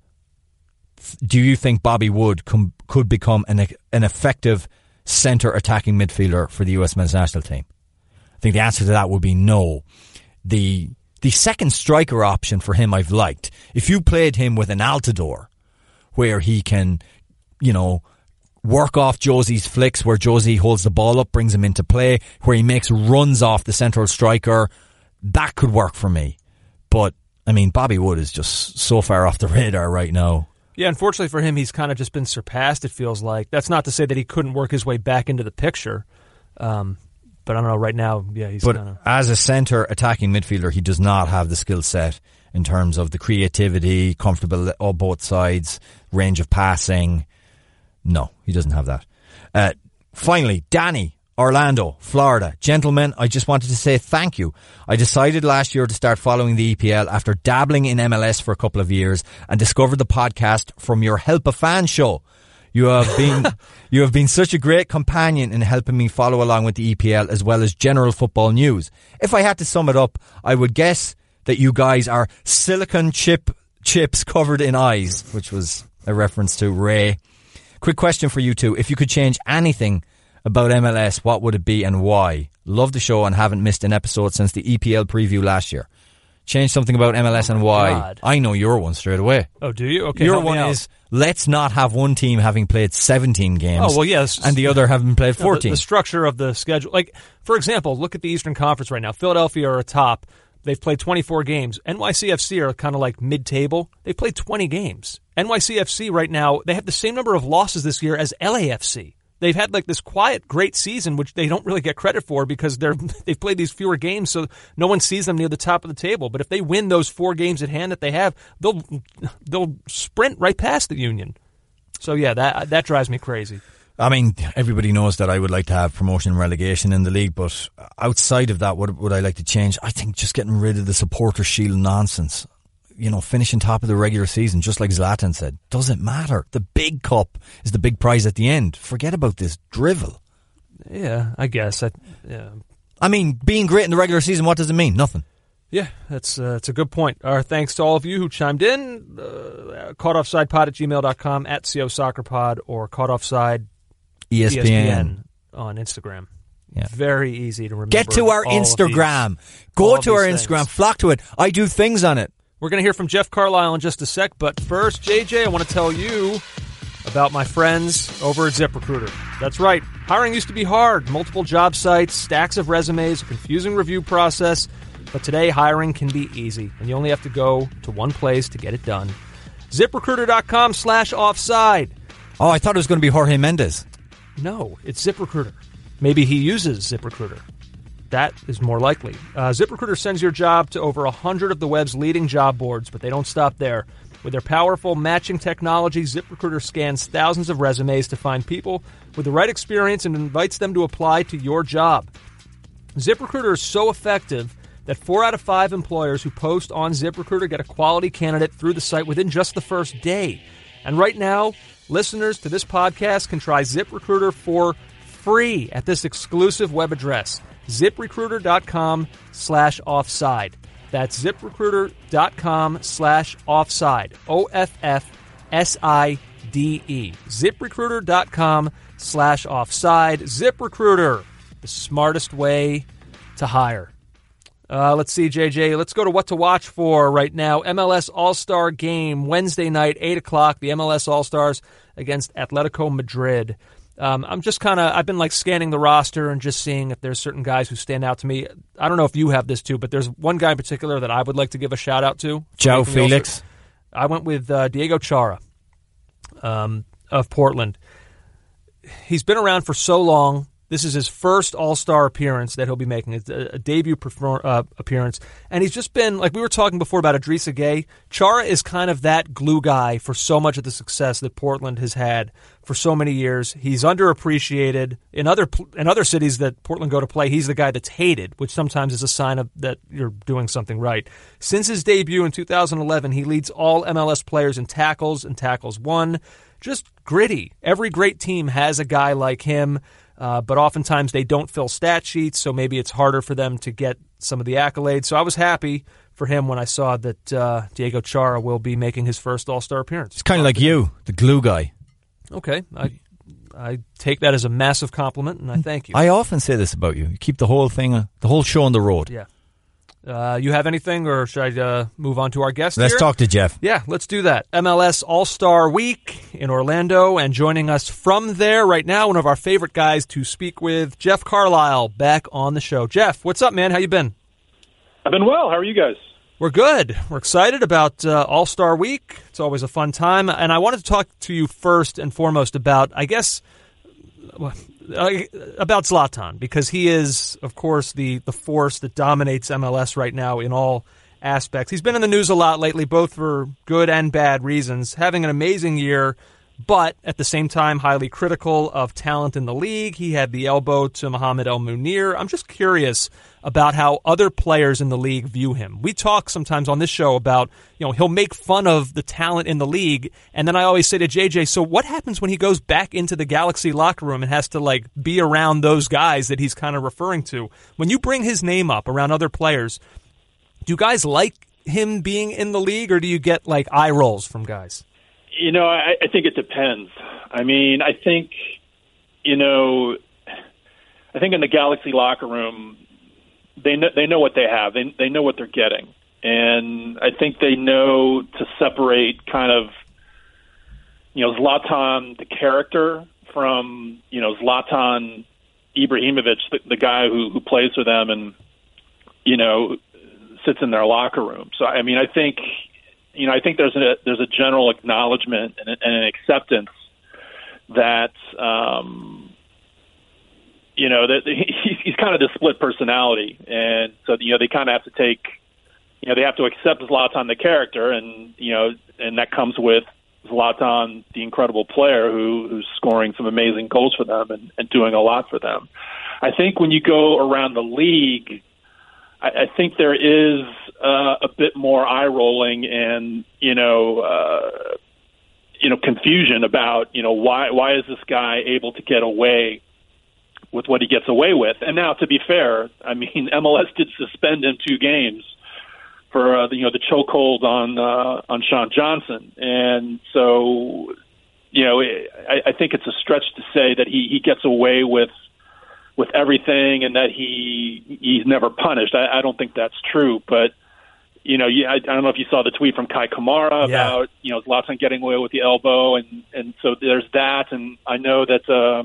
do you think Bobby Wood com- could become an, an effective centre attacking midfielder for the U S men's national team? I think the answer to that would be no. The the second striker option for him I've liked. If you played him with an Altidore, where he can, you know, work off Josie's flicks, where Josie holds the ball up, brings him into play, where he makes runs off the central striker, that could work for me. But, I mean, Bobby Wood is just so far off the radar right now. Yeah, unfortunately for him, he's kind of just been surpassed, it feels like. That's not to say that he couldn't work his way back into the picture. Um, but I don't know, right now, yeah, he's kind of... But as a centre attacking midfielder, he does not have the skill set in terms of the creativity, comfortable on both sides, range of passing. No, he doesn't have that. Uh, finally, Danny, Orlando, Florida. Gentlemen, I just wanted to say thank you. I decided last year to start following the E P L after dabbling in M L S for a couple of years and discovered the podcast from your Help a Fan show. You have been you have been such a great companion in helping me follow along with the E P L as well as general football news. If I had to sum it up, I would guess that you guys are silicon chip chips covered in eyes, which was a reference to Ray. Quick question for you two. If you could change anything about M L S, what would it be and why? Love the show and haven't missed an episode since the E P L preview last year. Change something about M L S oh and why. God. I know your one straight away. Oh, do you? Okay. Your one is, let's not have one team having played seventeen games. Oh, well, yes. And the other having played fourteen. The, the structure of the schedule. Like, for example, look at the Eastern Conference right now. Philadelphia are atop. They've played twenty-four games. N Y C F C are kind of like mid-table. They've played twenty games. N Y C F C right now, they have the same number of losses this year as L A F C. They've had like this quiet, great season, which they don't really get credit for because they're they've played these fewer games, so no one sees them near the top of the table. But if they win those four games at hand that they have, they'll they'll sprint right past the Union. So yeah, that that drives me crazy. I mean, everybody knows that I would like to have promotion and relegation in the league, but outside of that, what would I like to change? I think just getting rid of the supporter shield nonsense. You know, finishing top of the regular season, just like Zlatan said, doesn't matter. The big cup is the big prize at the end. Forget about this drivel. Yeah, I guess. I, yeah. I mean, being great in the regular season, what does it mean? Nothing. Yeah, that's uh, that's a good point. Our thanks to all of you who chimed in. Uh, CaughtOffsidePod at gmail dot com, at C O Soccer Pod, or CaughtOffside E S P N. E S P N on Instagram. Yeah. Very easy to remember. Get to our Instagram. Go to our Instagram. Things. Flock to it. I do things on it. We're going to hear from Jeff Carlisle in just a sec, but first, J J, I want to tell you about my friends over at ZipRecruiter. That's right. Hiring used to be hard. Multiple job sites, stacks of resumes, a confusing review process. But today, hiring can be easy, and you only have to go to one place to get it done. ZipRecruiter.com slash offside. Oh, I thought it was going to be Jorge Mendes. No, it's ZipRecruiter. Maybe he uses ZipRecruiter. That is more likely. Uh, ZipRecruiter sends your job to over one hundred of the web's leading job boards, but they don't stop there. With their powerful matching technology, ZipRecruiter scans thousands of resumes to find people with the right experience and invites them to apply to your job. ZipRecruiter is so effective that four out of five employers who post on ZipRecruiter get a quality candidate through the site within just the first day. And right now, listeners to this podcast can try ZipRecruiter for free at this exclusive web address, ZipRecruiter.com slash offside. That's ZipRecruiter.com slash offside. O F F S I D E. ZipRecruiter.com slash offside. ZipRecruiter, the smartest way to hire. Uh, let's see, J J. Let's go to what to watch for right now. M L S All-Star Game, Wednesday night, eight o'clock. The M L S All-Stars against Atletico Madrid. Um, I'm just kind of, I've been like scanning the roster and just seeing if there's certain guys who stand out to me. I don't know if you have this too, but there's one guy in particular that I would like to give a shout out to. João Felix. I went with uh, Diego Chara um, of Portland. He's been around for so long. This is his first All-Star appearance that he'll be making, a, a debut perform, uh, appearance. And he's just been, like we were talking before about Idrissa Gueye, Chara is kind of that glue guy for so much of the success that Portland has had for so many years. He's underappreciated. In other in other cities that Portland go to play, he's the guy that's hated, which sometimes is a sign of that you're doing something right. Since his debut in two thousand eleven, he leads all M L S players in tackles and tackles won. Just gritty. Every great team has a guy like him. Uh, but oftentimes they don't fill stat sheets, so maybe it's harder for them to get some of the accolades. So I was happy for him when I saw that uh, Diego Chara will be making his first All-Star appearance. It's kind of like you, the glue guy. Okay, I I take that as a massive compliment, and I thank you. I often say this about you. You keep the whole thing, uh, the whole show on the road. Yeah. Uh, you have anything, or should I uh, move on to our guest Let's here? talk to Jeff. Yeah, let's do that. M L S All-Star Week in Orlando, and joining us from there right now, one of our favorite guys to speak with, Jeff Carlisle, back on the show. Jeff, what's up, man? How you been? I've been well. How are you guys? We're good. We're excited about uh, All-Star Week. It's always a fun time, and I wanted to talk to you first and foremost about, I guess, uh, about Zlatan, because he is, of course, the, the force that dominates M L S right now in all aspects. He's been in the news a lot lately, both for good and bad reasons, having an amazing year, but at the same time highly critical of talent in the league. He had the elbow to Mohamed El Munir. I'm just curious about how other players in the league view him. We talk sometimes on this show about, you know, he'll make fun of the talent in the league, and then I always say to J J, so what happens when he goes back into the Galaxy locker room and has to, like, be around those guys that he's kind of referring to? When you bring his name up around other players, do you guys like him being in the league, or do you get, like, eye rolls from guys? You know, I, I think it depends. I mean, I think, you know, I think in the Galaxy locker room, they know, they know what they have. They they know what they're getting. And I think they know to separate kind of, you know, Zlatan, the character, from, you know, Zlatan Ibrahimovic, the, the guy who, who plays for them and, you know, sits in their locker room. So, I mean, I think... You know, I think there's a there's a general acknowledgement and, and an acceptance that, um, you know, that he, he's kind of the split personality, and so you know they kind of have to take, you know, they have to accept Zlatan the character, and you know, and that comes with Zlatan, the incredible player who, who's scoring some amazing goals for them and, and doing a lot for them. I think when you go around the league, I, I think there is uh, a bit more eye rolling and you know, uh, you know, confusion about you know why why is this guy able to get away with what he gets away with? And now, to be fair, I mean, M L S did suspend him two games for uh, the, you know the chokehold on uh, on Sean Johnson, and so you know I, I think it's a stretch to say that he, he gets away with with everything and that he he's never punished. I, I don't think that's true, but you know I, I don't know if you saw the tweet from Kai Kamara yeah. about you know Zlatan getting away with the elbow, and and so there's that, and I know that uh,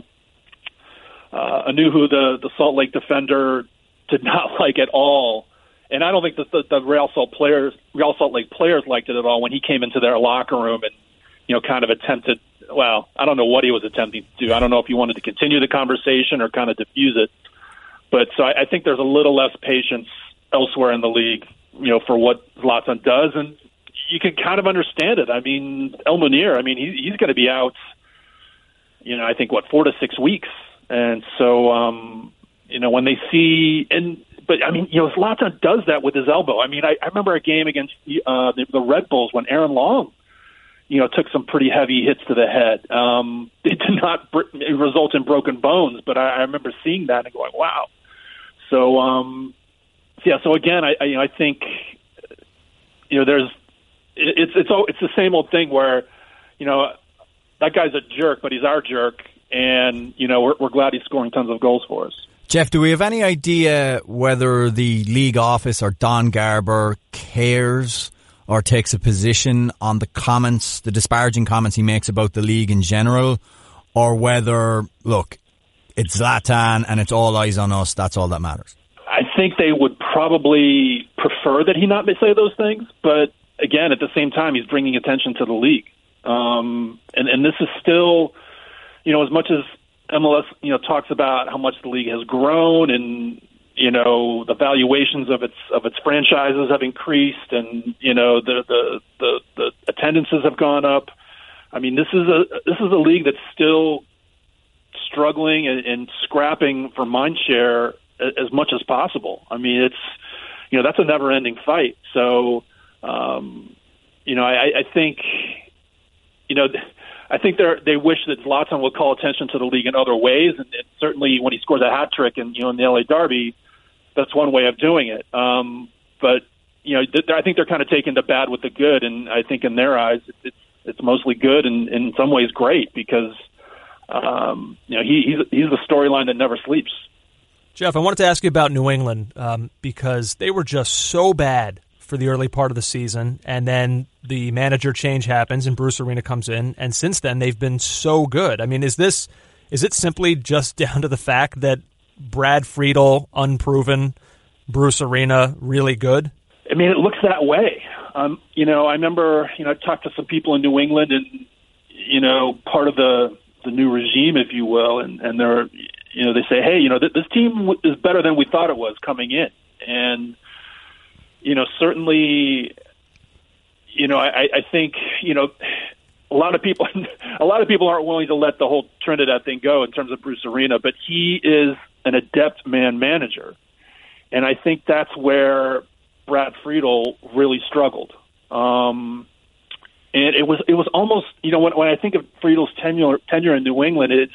uh, Anuhu, the the Salt Lake defender, did not like at all. And I don't think that the, the Real Salt players, Real Salt Lake players liked it at all when he came into their locker room and, you know, kind of attempted. Well, I don't know what he was attempting to do. I don't know if he wanted to continue the conversation or kind of diffuse it. But so I, I think there's a little less patience elsewhere in the league, you know, for what Zlatan does, and you can kind of understand it. I mean, El Munir, I mean, he, he's going to be out, you know, I think what four to six weeks, and so um, you know when they see and. But, I mean, you know, Zlatan does that with his elbow. I mean, I, I remember a game against uh, the, the Red Bulls when Aaron Long, you know, took some pretty heavy hits to the head. Um, it did not br- result in broken bones, but I, I remember seeing that and going, wow. So, um, yeah, so again, I, I, you know, I think, you know, there's it, it's it's it's the same old thing where, you know, that guy's a jerk, but he's our jerk, and, you know, we're, we're glad he's scoring tons of goals for us. Jeff, do we have any idea whether the league office or Don Garber cares or takes a position on the comments, the disparaging comments he makes about the league in general, or whether, look, it's Zlatan and it's all eyes on us, that's all that matters? I think they would probably prefer that he not say those things, but again, at the same time, he's bringing attention to the league. Um, and, and this is still, you know, as much as M L S, you know, talks about how much the league has grown and, you know, the valuations of its of its franchises have increased and, you know, the the, the, the attendances have gone up. I mean, this is a this is a league that's still struggling and, and scrapping for mind share as much as possible. I mean, it's, you know, that's a never-ending fight. So, um, you know, I, I think, you know, I think they they wish that Zlatan would call attention to the league in other ways, and, and certainly when he scores a hat trick in you know in the L A Derby, that's one way of doing it. Um, but you know, th- I think they're kind of taking the bad with the good, and I think in their eyes, it's it's mostly good and in some ways great because um, you know he, he's he's the storyline that never sleeps. Jeff, I wanted to ask you about New England um, because they were just so bad for the early part of the season, and then the manager change happens and Bruce Arena comes in, and since then they've been so good. I mean, is this is it simply just down to the fact that Brad Friedel, unproven, Bruce Arena, really good? I mean, it looks that way. Um, you know, I remember, you know, I talked to some people in New England and, you know, part of the, the new regime, if you will, and, and they're, you know, they say, hey, you know, th- this team is better than we thought it was coming in. And, you know, certainly, you know, I, I think, you know, a lot of people, a lot of people aren't willing to let the whole Trinidad thing go in terms of Bruce Arena, but he is an adept man manager. And I think that's where Brad Friedel really struggled. Um, and it was, it was almost, you know, when, when I think of Friedel's tenure, tenure in New England, it's,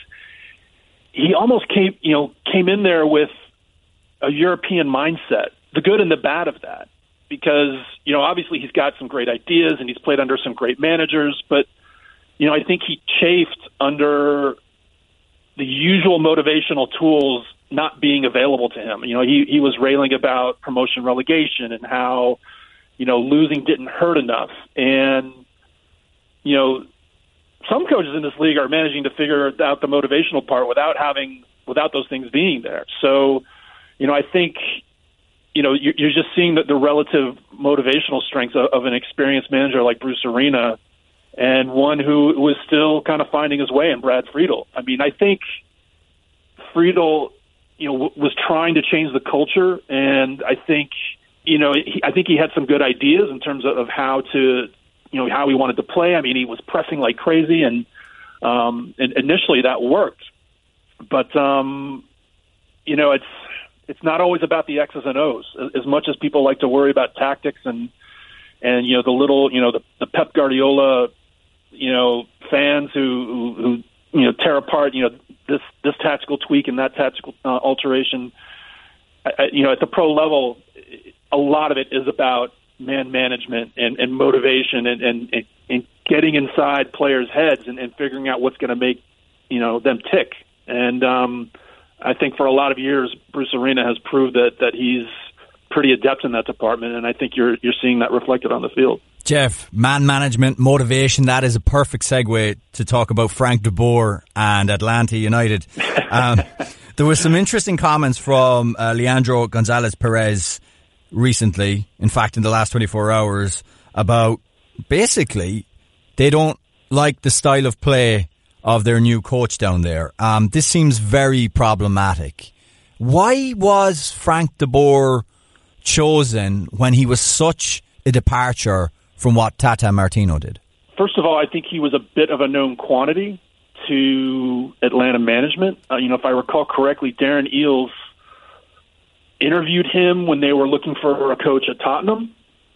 he almost came, you know, came in there with a European mindset, the good and the bad of that. Because, you know, obviously he's got some great ideas and he's played under some great managers, but, you know, I think he chafed under the usual motivational tools not being available to him. You know, he, he was railing about promotion relegation and how, you know, losing didn't hurt enough. And, you know, some coaches in this league are managing to figure out the motivational part without having, without those things being there. So, you know, I think, you know, you're just seeing the, the relative motivational strengths of, of an experienced manager like Bruce Arena and one who was still kind of finding his way in Brad Friedel. I mean, I think Friedel, you know, w- was trying to change the culture, and I think, you know, he, I think he had some good ideas in terms of, of how to you know, how he wanted to play. I mean, he was pressing like crazy, and, um, and initially that worked. But, um, you know, it's it's not always about the X's and O's. As much as people like to worry about tactics and, and you know, the little, you know, the, the Pep Guardiola, you know, fans who, who, who, you know, tear apart, you know, this, this tactical tweak and that tactical uh, alteration. I, you know, at the pro level, a lot of it is about man management and, and motivation and, and, and getting inside players' heads and, and figuring out what's going to make, you know, them tick. And um, I think for a lot of years, Bruce Arena has proved that, that he's pretty adept in that department, and I think you're you're seeing that reflected on the field. Jeff, man management, motivation, that is a perfect segue to talk about Frank de Boer and Atlanta United. Um, there were some interesting comments from uh, Leandro Gonzalez Perez recently, in fact in the last twenty-four hours, about basically they don't like the style of play of their new coach down there. Um, this seems very problematic. Why was Frank de Boer chosen when he was such a departure from what Tata Martino did? First of all, I think he was a bit of a known quantity to Atlanta management. Uh, you know, if I recall correctly, Darren Eales interviewed him when they were looking for a coach at Tottenham.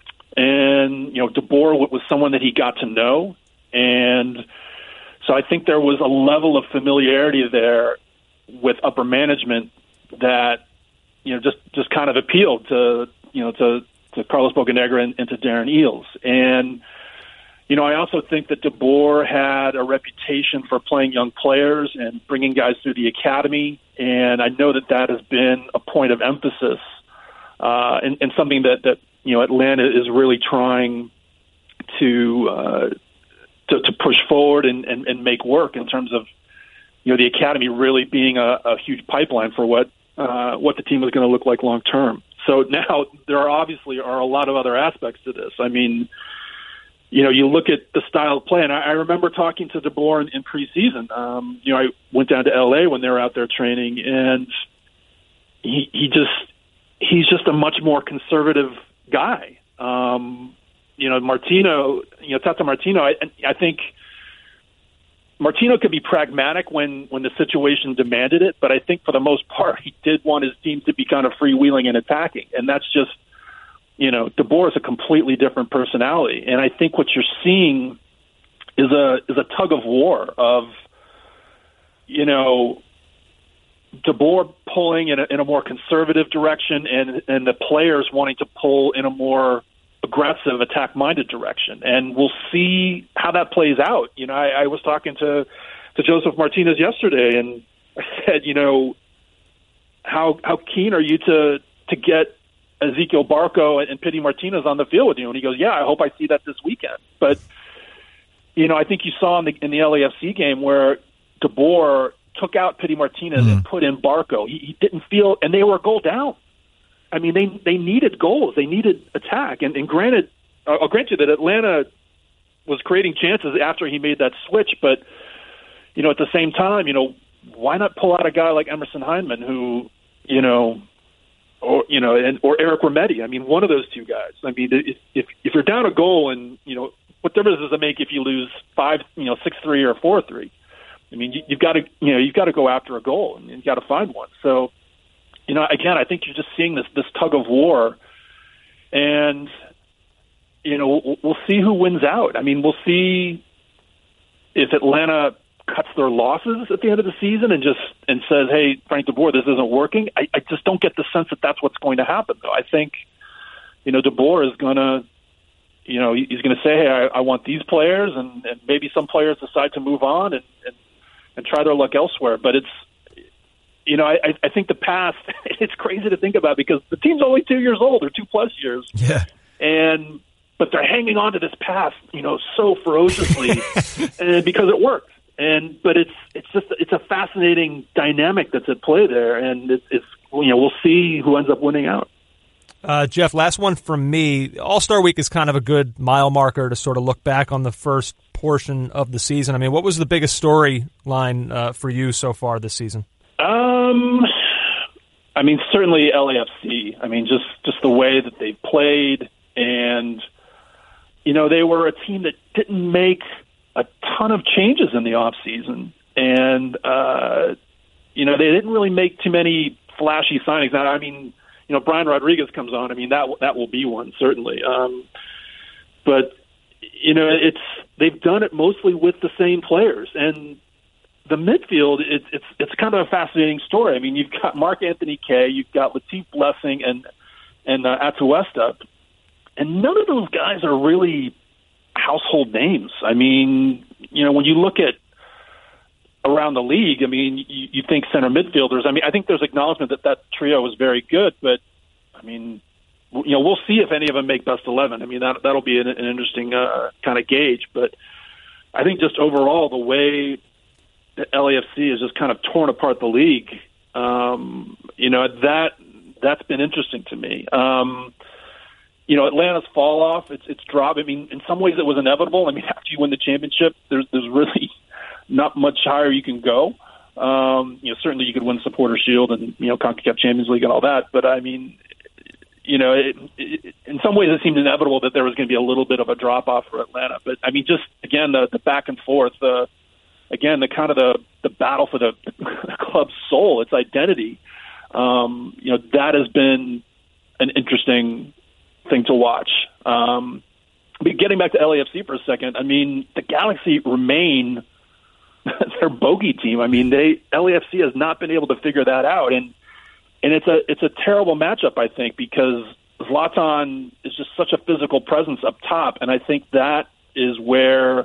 And, you know, De Boer was someone that he got to know. And so I think there was a level of familiarity there with upper management that, you know, just, just kind of appealed to, you know, to, to Carlos Bocanegra and, and to Darren Eales. And, you know, I also think that De Boer had a reputation for playing young players and bringing guys through the academy. And I know that that has been a point of emphasis uh, and, and something that, that, you know, Atlanta is really trying to, uh, to, to push forward and, and, and make work in terms of, you know, the academy really being a, a huge pipeline for what, uh, what the team is going to look like long term. So now there are obviously are a lot of other aspects to this. I mean, you know, you look at the style of play, and I, I remember talking to De Boer in, in preseason. Um, you know, I went down to L A when they were out there training, and he he just he's just a much more conservative guy. Um, you know, Martino, you know, Tata Martino, I, I think Martino could be pragmatic when, when the situation demanded it, but I think for the most part he did want his team to be kind of freewheeling and attacking, and that's just, you know, De Boer is a completely different personality, and I think what you're seeing is a is a tug of war of, you know, De Boer pulling in a, in a more conservative direction, and and the players wanting to pull in a more aggressive, attack-minded direction, and we'll see how that plays out. You know, I, I was talking to to Joseph Martinez yesterday, and I said, you know, how how keen are you to to get Ezequiel Barco and, and Pity Martinez on the field with you? And he goes, yeah, I hope I see that this weekend. But you know, I think you saw in the in the L A F C game where De Boer took out Pity Martinez mm. and put in Barco. He, he didn't feel, and they were a goal down. I mean, they they needed goals. They needed attack. And, and granted, I'll grant you that Atlanta was creating chances after he made that switch. But, you know, at the same time, you know, why not pull out a guy like Emerson Hyndman who, you know, or, you know, and or Eric Remedi? I mean, one of those two guys. I mean, if if, if you're down a goal and, you know, what difference does it make if you lose five, you know, six three or four three? I mean, you, you've got to, you know, you've got to go after a goal and you've got to find one. So, you know, again, I think you're just seeing this this tug of war, and you know, we'll, we'll see who wins out. I mean, we'll see if Atlanta cuts their losses at the end of the season and just and says, "Hey, Frank De Boer, this isn't working." I, I just don't get the sense that that's what's going to happen, though. I think, you know, De Boer is going to, you know, he's going to say, "Hey, I, I want these players," and, and maybe some players decide to move on and, and and try their luck elsewhere. But it's, you know, I, I think the past, it's crazy to think about because the team's only two years old or two plus years. Yeah. And, but they're hanging on to this past, you know, so ferociously and because it worked. And, but it's, it's just, it's a fascinating dynamic that's at play there. And it's, it's you know, we'll see who ends up winning out. Uh, Jeff, last one from me. All-Star Week is kind of a good mile marker to sort of look back on the first portion of the season. I mean, what was the biggest storyline uh, for you so far this season? Um, I mean, certainly L A F C. I mean, just, just the way that they played and, you know, they were a team that didn't make a ton of changes in the offseason. And, uh, you know, they didn't really make too many flashy signings. Now, I mean, you know, Brian Rodriguez comes on. I mean, that that will be one, certainly. Um, but, you know, it's they've done it mostly with the same players. And the midfield, it's it's it's kind of a fascinating story. I mean, you've got Mark Anthony Kaye, you've got Latif Blessing and, and uh, Atuesta. And none of those guys are really household names. I mean, you know, when you look at around the league, I mean, you, you think center midfielders. I mean, I think there's acknowledgement that that trio was very good, but I mean, you know, we'll see if any of them make best eleven. I mean, that that'll be an, an interesting uh, kind of gauge. But I think just overall, the way the L A F C has just kind of torn apart the league, um, you know, that that's been interesting to me. Um, you know, Atlanta's fall off, it's it's drop. I mean, in some ways, it was inevitable. I mean, after you win the championship, there's there's really not much higher you can go. Um, you know, certainly you could win Supporter Shield and, you know, CONCACAF Champions League and all that. But, I mean, you know, it, it, in some ways it seemed inevitable that there was going to be a little bit of a drop-off for Atlanta. But, I mean, just, again, the, the back and forth, the, again, the kind of the, the battle for the, the club's soul, its identity, um, you know, that has been an interesting thing to watch. Um, but getting back to L A F C for a second, I mean, the Galaxy remain their bogey team. I mean, they L A F C has not been able to figure that out, and and it's a it's a terrible matchup, I think, because Zlatan is just such a physical presence up top, and I think that is where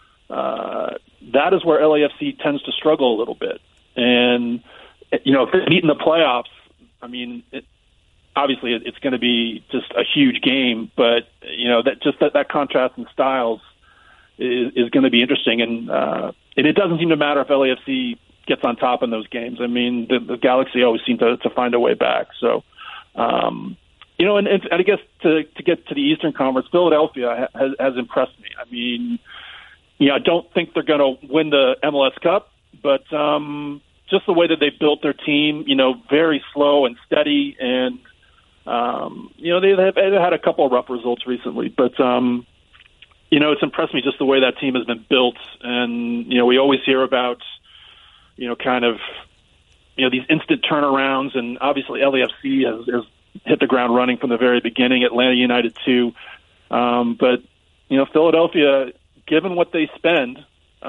uh, that is where L A F C tends to struggle a little bit. And you know, if they meet in the playoffs, I mean, it, obviously it, it's going to be just a huge game, but you know that just that, that contrast in styles is, is going to be interesting. And uh, and it doesn't seem to matter if L A F C gets on top in those games. I mean, the, the Galaxy always seem to, to find a way back. So, um, you know, and, and I guess to, to get to the Eastern Conference, Philadelphia has, has impressed me. I mean, you know, I don't think they're going to win the M L S Cup, but um, just the way that they built their team, you know, very slow and steady. And, um, you know, they have had a couple of rough results recently, but, um, you know, it's impressed me just the way that team has been built. And, you know, we always hear about, you know, kind of, you know, these instant turnarounds. And obviously L A F C has, has hit the ground running from the very beginning, Atlanta United too. Um, but, you know, Philadelphia, given what they spend,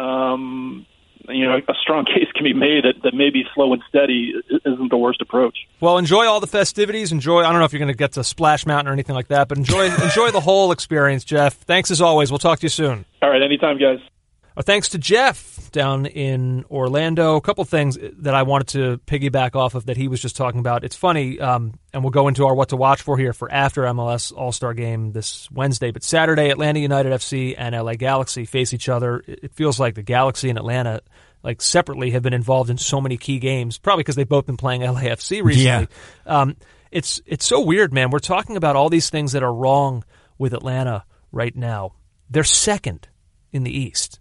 um, you know, a strong case can be made that, that maybe slow and steady isn't the worst approach. Well, enjoy all the festivities. Enjoy, I don't know if you're going to get to Splash Mountain or anything like that, but enjoy enjoy the whole experience, Jeff. Thanks as always. We'll talk to you soon. All right, anytime, guys. Our thanks to Jeff down in Orlando. A couple things that I wanted to piggyback off of that he was just talking about. It's funny, um, and we'll go into our what to watch for here for after M L S All-Star Game this Wednesday. But Saturday, Atlanta United F C and L A Galaxy face each other. It feels like the Galaxy and Atlanta, like separately, have been involved in so many key games, probably because they've both been playing L A F C recently. Yeah. Um, it's it's so weird, man. We're talking about all these things that are wrong with Atlanta right now. They're second in the East.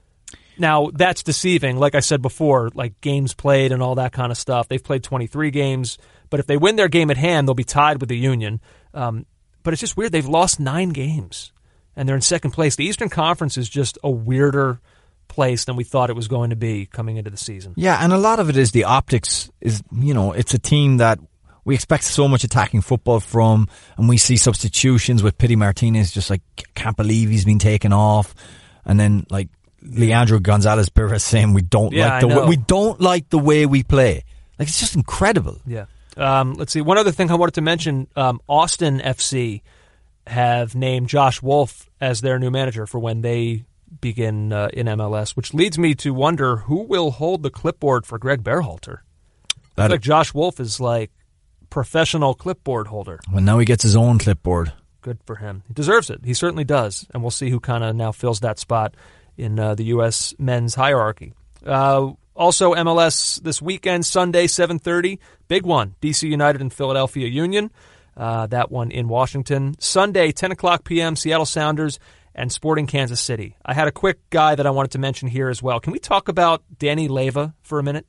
Now, that's deceiving. Like I said before, like games played and all that kind of stuff. They've played twenty-three games, but if they win their game at hand, they'll be tied with the Union. Um, but it's just weird. They've lost nine games, and they're in second place. The Eastern Conference is just a weirder place than we thought it was going to be coming into the season. Yeah, and a lot of it is the optics. Is you know, it's a team that we expect so much attacking football from, and we see substitutions with Pity Martinez. Just like, can't believe he's been taken off, and then like Leandro Gonzalez Perez saying we don't yeah, like the way, we don't like the way we play. Like, it's just incredible. Yeah. Um, let's see. One other thing I wanted to mention: um, Austin F C have named Josh Wolf as their new manager for when they begin uh, in M L S, which leads me to wonder who will hold the clipboard for Greg Berhalter. That like Josh Wolf is like professional clipboard holder. Well, now he gets his own clipboard. Good for him. He deserves it. He certainly does. And we'll see who kind of now fills that spot in uh, the U S men's hierarchy. Uh, also, M L S this weekend, Sunday, seven thirty, big one, D C United and Philadelphia Union. Uh, that one in Washington. Sunday, ten o'clock p.m., Seattle Sounders and Sporting Kansas City. I had a quick guy that I wanted to mention here as well. Can we talk about Danny Leyva for a minute?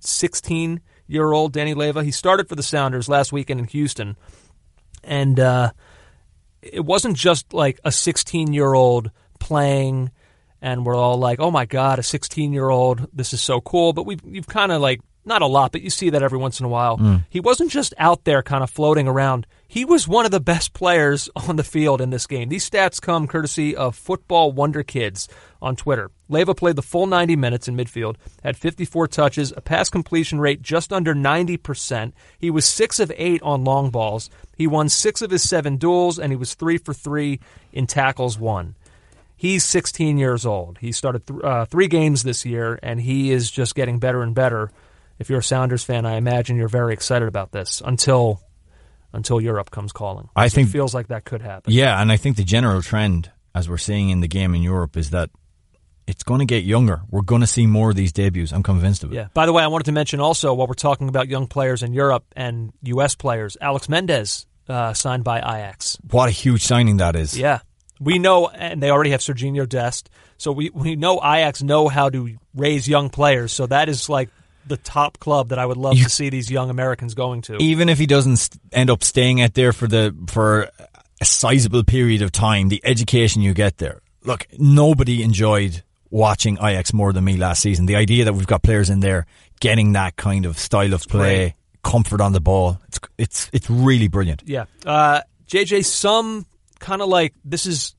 sixteen-year-old Danny Leyva. He started for the Sounders last weekend in Houston. And uh, it wasn't just like a sixteen-year-old playing, and we're all like, "Oh my God, a sixteen-year-old! This is so cool." But we've you've kind of like not a lot, but you see that every once in a while. Mm. He wasn't just out there kind of floating around. He was one of the best players on the field in this game. These stats come courtesy of Football Wonder Kids on Twitter. Leyva played the full ninety minutes in midfield, had fifty-four touches, a pass completion rate just under ninety percent. He was six of eight on long balls. He won six of his seven duels, and he was three for three in tackles won. He's sixteen years old. He started th- uh, three games this year, and he is just getting better and better. If you're a Sounders fan, I imagine you're very excited about this until until Europe comes calling. I think it feels like that could happen. Yeah, and I think the general trend, as we're seeing in the game in Europe, is that it's going to get younger. We're going to see more of these debuts. I'm convinced of it. Yeah. By the way, I wanted to mention also, while we're talking about young players in Europe and U S players, Alex Mendez uh, signed by Ajax. What a huge signing that is. Yeah. We know, and they already have Serginho Dest, so we, we know Ajax know how to raise young players, so that is like the top club that I would love you, to see these young Americans going to. Even if he doesn't end up staying out there for the for a sizable period of time, the education you get there. Look, nobody enjoyed watching Ajax more than me last season. The idea that we've got players in there getting that kind of style of play, right. comfort on the ball, it's it's it's really brilliant. Yeah. Uh, J J, some kind of like, this is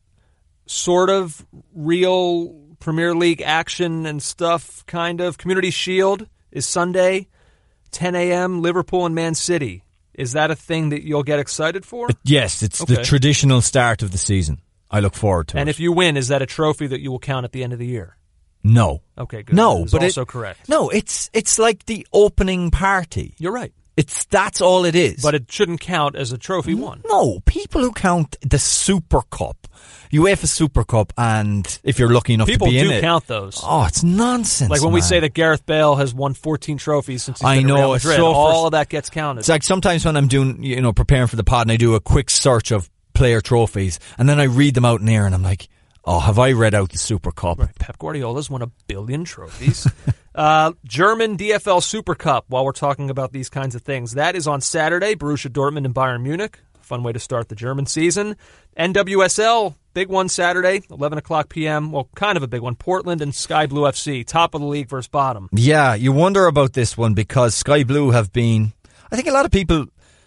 sort of real Premier League action and stuff, kind of. Community Shield is Sunday, ten a.m., Liverpool and Man City. Is that a thing that you'll get excited for? Yes, it's okay. the traditional start of the season. I look forward to and it. And if you win, is that a trophy that you will count at the end of the year? No. Okay, good. No, that is but also it, correct. No, it's it's like the opening party. You're right. It's that's all it is. But it shouldn't count as a trophy won. No, people who count the Super Cup, UEFA Super Cup, and if you're lucky enough people to be in it, people do count those. Oh, it's nonsense. Like when man. we say that Gareth Bale has won fourteen trophies since he's I been know, at Real Madrid, so all for, of that gets counted. It's like sometimes when I'm doing, you know, preparing for the pod, and I do a quick search of player trophies, and then I read them out in air, and I'm like, oh, have I read out the Super Cup? Right. Pep Guardiola's won a billion trophies. uh, German D F L Super Cup, while we're talking about these kinds of things. That is on Saturday, Borussia Dortmund and Bayern Munich. Fun way to start the German season. N W S L, big one Saturday, eleven o'clock p.m. Well, kind of a big one. Portland and Sky Blue F C, top of the league versus bottom. Yeah, you wonder about this one because Sky Blue have been... I think a lot of people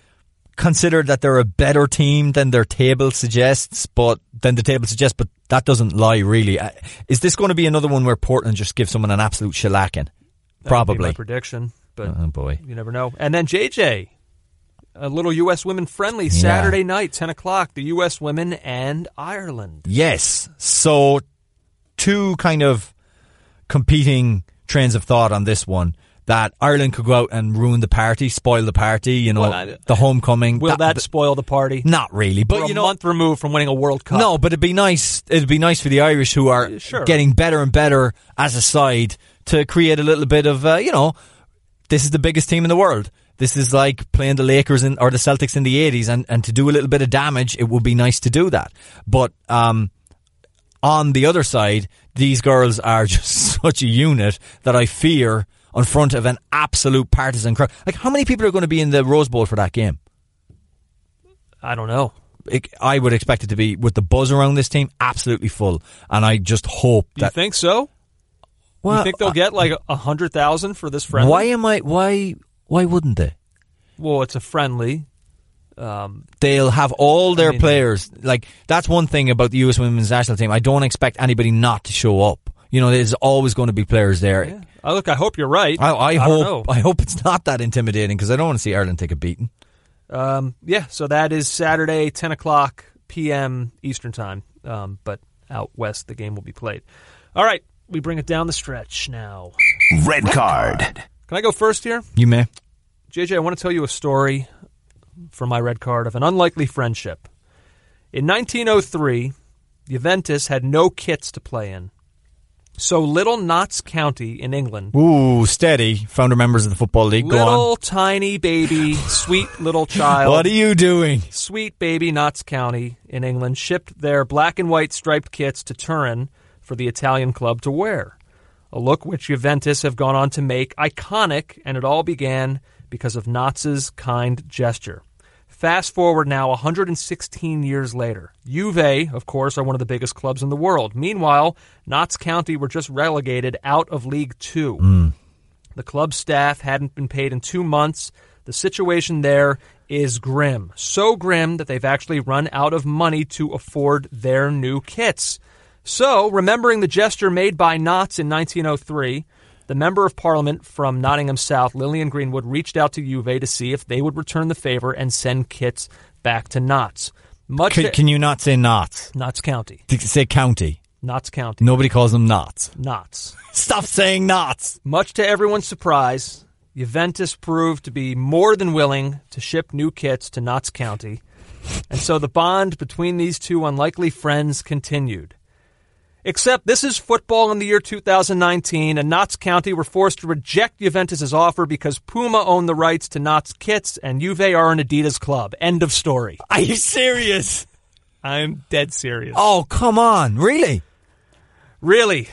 consider that they're a better team than their table suggests, but than the table suggests, but that doesn't lie, really. Is this going to be another one where Portland just gives someone an absolute shellacking? Probably. That would be my prediction, but oh boy, you never know. And then J J, a little U S women friendly Saturday yeah. night, ten o'clock, the U S women and Ireland. Yes. So two kind of competing trains of thought on this one. That Ireland could go out and ruin the party, spoil the party, you know, well, I, the homecoming. Will that, that spoil the party? Not really, but We're you a know, month removed from winning a World Cup. No, but it'd be nice. It'd be nice for the Irish, who are sure. getting better and better as a side, to create a little bit of, uh, you know, this is the biggest team in the world. This is like playing the Lakers in, or the Celtics in the eighties, and, and to do a little bit of damage, it would be nice to do that. But um, on the other side, these girls are just such a unit that I fear, in front of an absolute partisan crowd. Like, how many people are going to be in the Rose Bowl for that game? I don't know. It, I would expect it to be, with the buzz around this team, absolutely full. And I just hope that... You think so? Well, you think they'll uh, get like a hundred thousand for this friendly? Why am I? Why? Why wouldn't they? Well, it's a friendly. Um, They'll have all their I mean, players. Like, that's one thing about the U S Women's National Team. I don't expect anybody not to show up. You know, there's always going to be players there. Yeah. Oh, look, I hope you're right. I, I, I hope. I hope it's not that intimidating, because I don't want to see Ireland take a beating. Um, yeah, so that is Saturday, ten o'clock p.m. Eastern Time. Um, but out west, the game will be played. All right, we bring it down the stretch now. Red card. Can I go first here? You may. J J, I want to tell you a story from my red card of an unlikely friendship. In nineteen oh three, Juventus had no kits to play in. So little Notts County in England. Ooh, steady. Founder members of the Football League. Go little on. tiny baby, sweet little child. What are you doing? Sweet baby Notts County in England shipped their black and white striped kits to Turin for the Italian club to wear. A look which Juventus have gone on to make iconic, and it all began because of Notts' kind gesture. Fast forward now one hundred sixteen years later. Juve, of course, are one of the biggest clubs in the world. Meanwhile, Notts County were just relegated out of League Two. Mm. The club staff hadn't been paid in two months. The situation there is grim. So grim that they've actually run out of money to afford their new kits. So, remembering the gesture made by Notts in nineteen oh three, the Member of Parliament from Nottingham South, Lillian Greenwood, reached out to Juve to see if they would return the favor and send kits back to Notts. Much Can, to, can you not say Notts? Notts County. Say county. Notts County. Nobody calls them Notts. Notts. Stop saying Notts. Much to everyone's surprise, Juventus proved to be more than willing to ship new kits to Notts County, and so the bond between these two unlikely friends continued. Except this is football in the year two thousand nineteen, and Notts County were forced to reject Juventus' offer because Puma owned the rights to Notts kits, and Juve are an Adidas club. End of story. Are you serious? I'm dead serious. Oh, come on. Really? Really?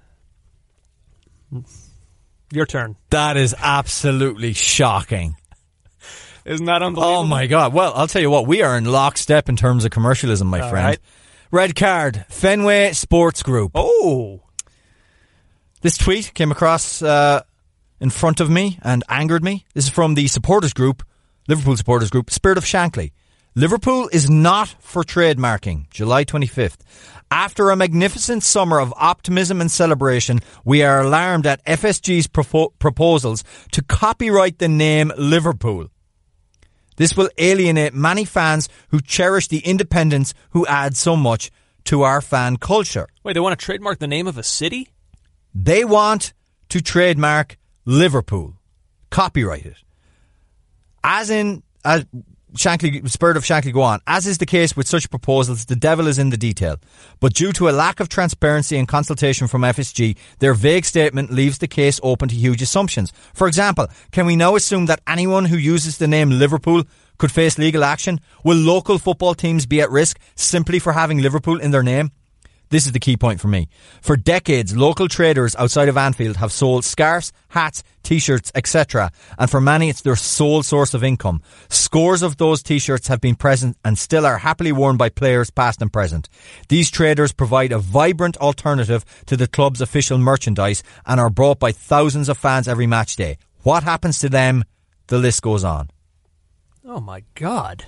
Your turn. That is absolutely shocking. Isn't that unbelievable? Oh, my God. Well, I'll tell you what. We are in lockstep in terms of commercialism, my All friend. right. Red card. Fenway Sports Group. Oh. This tweet came across uh, in front of me and angered me. This is from the supporters group, Liverpool supporters group, Spirit of Shankly. Liverpool is not for trademarking. July twenty-fifth. After a magnificent summer of optimism and celebration, we are alarmed at F S G's propo- proposals to copyright the name Liverpool. This will alienate many fans who cherish the independence who add so much to our fan culture. Wait, they want to trademark the name of a city? They want to trademark Liverpool. Copyright it. As in, as Shankly, Spirit of Shankly go on, as is the case with such proposals, the devil is in the detail. But due to a lack of transparency and consultation from F S G, their vague statement leaves the case open to huge assumptions. For example, can we now assume that anyone who uses the name Liverpool could face legal action? Will local football teams be at risk simply for having Liverpool in their name? This is the key point for me. For decades, local traders outside of Anfield have sold scarves, hats, t-shirts, et cetera. And for many, it's their sole source of income. Scores of those t-shirts have been present and still are happily worn by players past and present. These traders provide a vibrant alternative to the club's official merchandise and are bought by thousands of fans every match day. What happens to them? The list goes on. Oh, my God.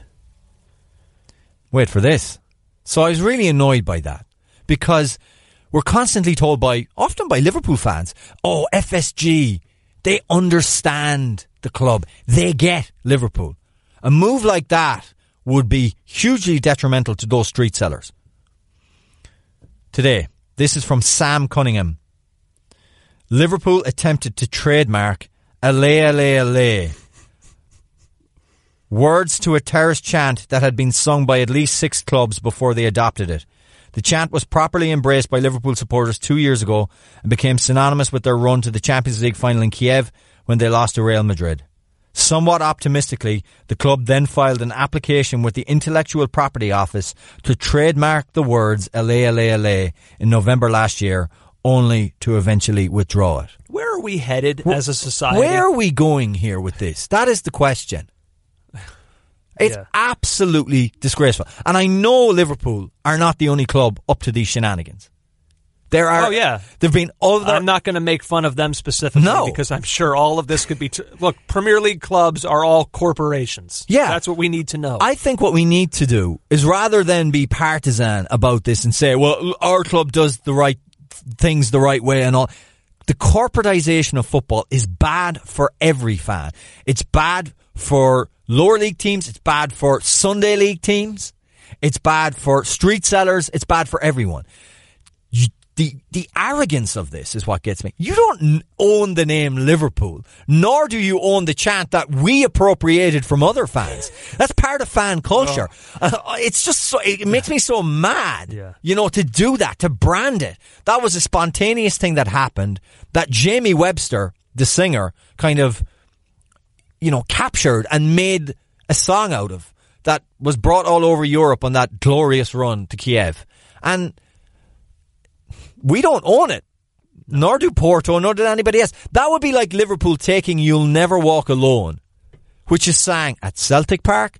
Wait for this. So I was really annoyed by that. Because we're constantly told by, often by Liverpool fans, oh, F S G, they understand the club. They get Liverpool. A move like that would be hugely detrimental to those street sellers. Today, this is from Sam Cunningham. Liverpool attempted to trademark Allez, allez, allez. Words to a terrorist chant that had been sung by at least six clubs before they adopted it. The chant was properly embraced by Liverpool supporters two years ago and became synonymous with their run to the Champions League final in Kiev when they lost to Real Madrid. Somewhat optimistically, the club then filed an application with the Intellectual Property Office to trademark the words Allez, allez, allez in November last year, only to eventually withdraw it. Where are we headed as a society? Where are we going here with this? That is the question. It's yeah. absolutely disgraceful. And I know Liverpool are not the only club up to these shenanigans. There are. Oh, yeah. There have been other. I'm not going to make fun of them specifically No. because I'm sure all of this could be... T- Look, Premier League clubs are all corporations. Yeah. That's what we need to know. I think what we need to do is rather than be partisan about this and say, well, our club does the right things the right way and all. The corporatization of football is bad for every fan. It's bad for lower league teams. It's bad for Sunday league teams. It's bad for street sellers. It's bad for everyone. You, the the arrogance of this is what gets me. You don't own the name Liverpool, nor do you own the chant that we appropriated from other fans. That's part of fan culture. Oh. Uh, it's just so, it makes me so mad, yeah. you know, to do that, to brand it. That was a spontaneous thing that happened that Jamie Webster, the singer, kind of, you know, captured and made a song out of that was brought all over Europe on that glorious run to Kiev. And we don't own it, nor do Porto, nor did anybody else. That would be like Liverpool taking You'll Never Walk Alone, which is sang at Celtic Park,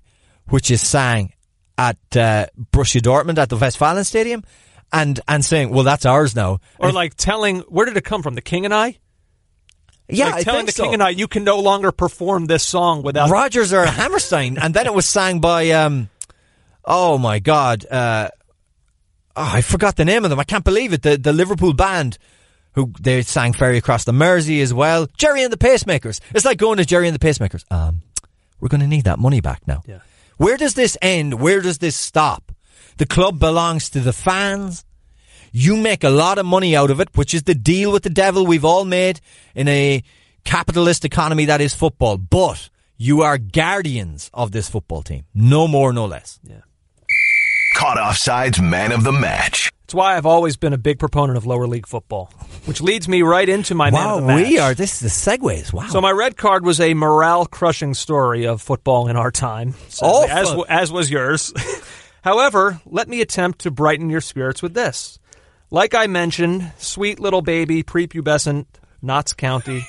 which is sang at uh, Borussia Dortmund at the Westfalen Stadium, and and saying, well, that's ours now. Or and like telling, where did it come from? The King and I? yeah, like I telling think the so. King and I, you can no longer perform this song without... Rodgers or Hammerstein, and then it was sang by, um, oh my God, uh, oh, I forgot the name of them. I can't believe it. The the Liverpool band, who they sang Ferry Across the Mersey as well. Jerry and the Pacemakers. It's like going to Jerry and the Pacemakers. Um, we're going to need that money back now. Yeah. Where does this end? Where does this stop? The club belongs to the fans. You make a lot of money out of it, which is the deal with the devil we've all made in a capitalist economy that is football. But you are guardians of this football team. No more, no less. Yeah. Caught Offside's man of the match. It's why I've always been a big proponent of lower league football, which leads me right into my man Wow, of the match. we are. This is the segues. Wow. So my red card was a morale-crushing story of football in our time, sadly, as, Awful. as was yours. However, let me attempt to brighten your spirits with this. Like I mentioned, sweet little baby, prepubescent, Notts County.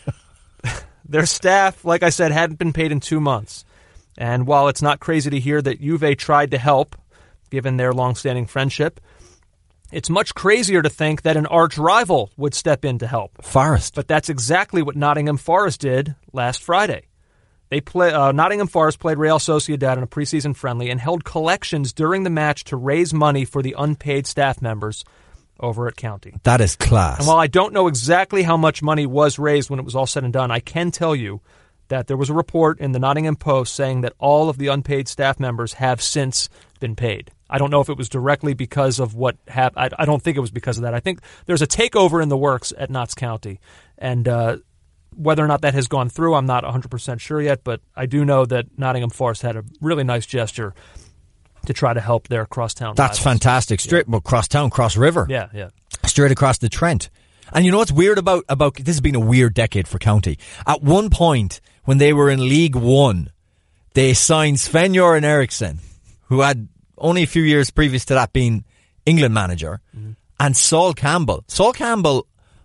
Their staff, like I said, hadn't been paid in two months. And while it's not crazy to hear that Juve tried to help, given their long-standing friendship, it's much crazier to think that an arch rival would step in to help. Forest. But that's exactly what Nottingham Forest did last Friday. They play, uh, Nottingham Forest played Real Sociedad in a preseason friendly and held collections during the match to raise money for the unpaid staff members over at County. That is class. And while I don't know exactly how much money was raised when it was all said and done, I can tell you that there was a report in the Nottingham Post saying that all of the unpaid staff members have since been paid. I don't know if it was directly because of what happened. I, I don't think it was because of that. I think there's a takeover in the works at Notts County, and uh, whether or not that has gone through, I'm not one hundred percent sure yet, but I do know that Nottingham Forest had a really nice gesture to try to help their crosstown That's rivals. fantastic. Straight, yeah. Well, cross town, cross river. Yeah, yeah. Straight across the Trent. And you know what's weird about, about this has been a weird decade for County. At one point, when they were in League One, they signed Sven-Göran Eriksson, who had only a few years previous to that been England manager, mm-hmm. and Saul Campbell. Saul Campbell,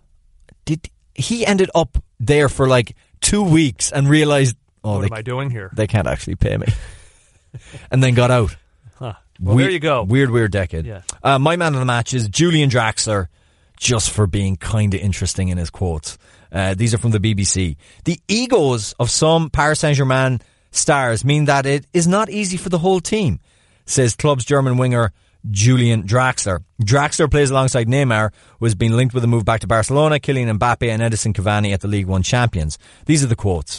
did he ended up there for like two weeks and realised, oh, what they, am I doing here? They can't actually pay me. And then got out. Huh. Well, weird, there you go. Weird, weird decade. Yeah. Uh, my man of the match is Julian Draxler, just for being kind of interesting in his quotes. Uh, these are from the B B C. The egos of some Paris Saint-Germain stars mean that it is not easy for the whole team, says club's German winger Julian Draxler. Draxler plays alongside Neymar, who has been linked with a move back to Barcelona, Kylian Mbappe and Edison Cavani at the League One champions. These are the quotes,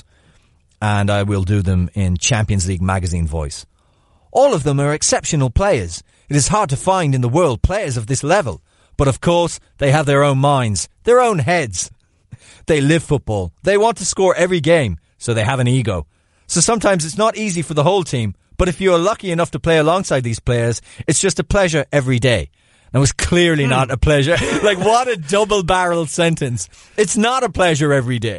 and I will do them in Champions League magazine voice. All of them are exceptional players. It is hard to find in the world players of this level. But of course, they have their own minds, their own heads. They live football. They want to score every game, so they have an ego. So sometimes it's not easy for the whole team, but if you're lucky enough to play alongside these players, it's just a pleasure every day. Now, it's clearly mm. not a pleasure. Like, what a double-barreled sentence. It's not a pleasure every day.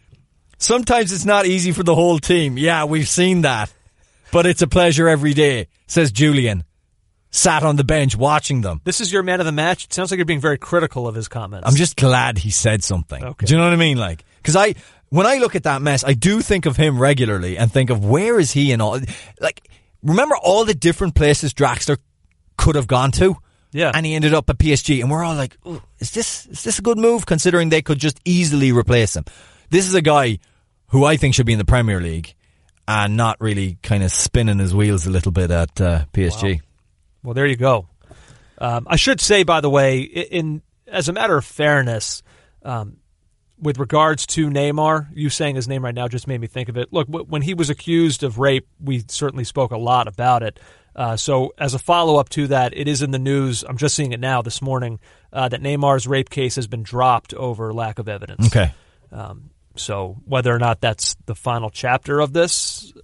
Sometimes it's not easy for the whole team. Yeah, we've seen that. But it's a pleasure every day, says Julian. Sat on the bench watching them. This is your man of the match. It sounds like you're being very critical of his comments. I'm just glad he said something. Okay. Do you know what I mean? Like, because I, when I look at that mess, I do think of him regularly and think of where is he and all. Like, remember all the different places Draxler could have gone to? Yeah. And he ended up at P S G, and we're all like, oh, is this is this a good move considering they could just easily replace him? This is a guy who I think should be in the Premier League and not really kind of spinning his wheels a little bit at uh, P S G. Wow. Well, there you go. Um, I should say, by the way, in, in as a matter of fairness, um, with regards to Neymar, you saying his name right now just made me think of it. Look, w- when he was accused of rape, we certainly spoke a lot about it. Uh, so as a follow-up to that, it is in the news, I'm just seeing it now this morning, uh, that Neymar's rape case has been dropped over lack of evidence. Okay. Um, so whether or not that's the final chapter of this,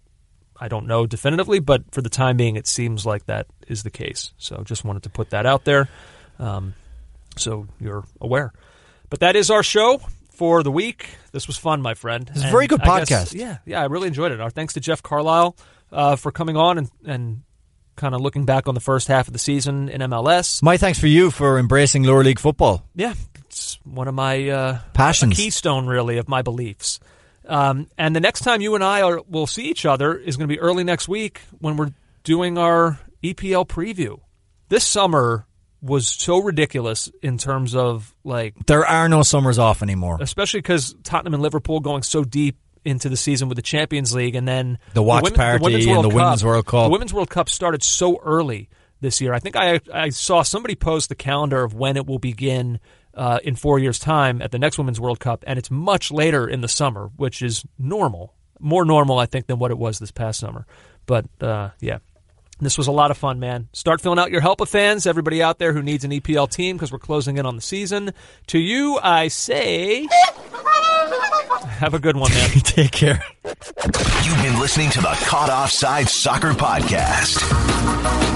I don't know definitively, but for the time being, it seems like that is the case. So just wanted to put that out there um, so you're aware. But that is our show for the week. This was fun, my friend. It's a very good I podcast. Guess, yeah, yeah, I really enjoyed it. Our thanks to Jeff Carlisle uh, for coming on and, and kind of looking back on the first half of the season in M L S. My thanks for you for embracing lower league football. Yeah, it's one of my uh, passions, a keystone really of my beliefs. Um, and the next time you and I are, will see each other is going to be early next week when we're doing our E P L preview. This summer was so ridiculous in terms of, like... There are no summers off anymore. Especially because Tottenham and Liverpool going so deep into the season with the Champions League, and then... The watch the women, party the Women's and the Cup, Women's World Cup. The Women's World Cup started so early this year. I think I I saw somebody post the calendar of when it will begin uh, in four years' time at the next Women's World Cup, and it's much later in the summer, which is normal. More normal, I think, than what it was this past summer. But, uh, yeah. This was a lot of fun, man. Start filling out your Help-A-Fans, everybody out there who needs an E P L team, because we're closing in on the season. To you, I say... Have a good one, man. Take care. You've been listening to the Caught Offside Soccer Podcast.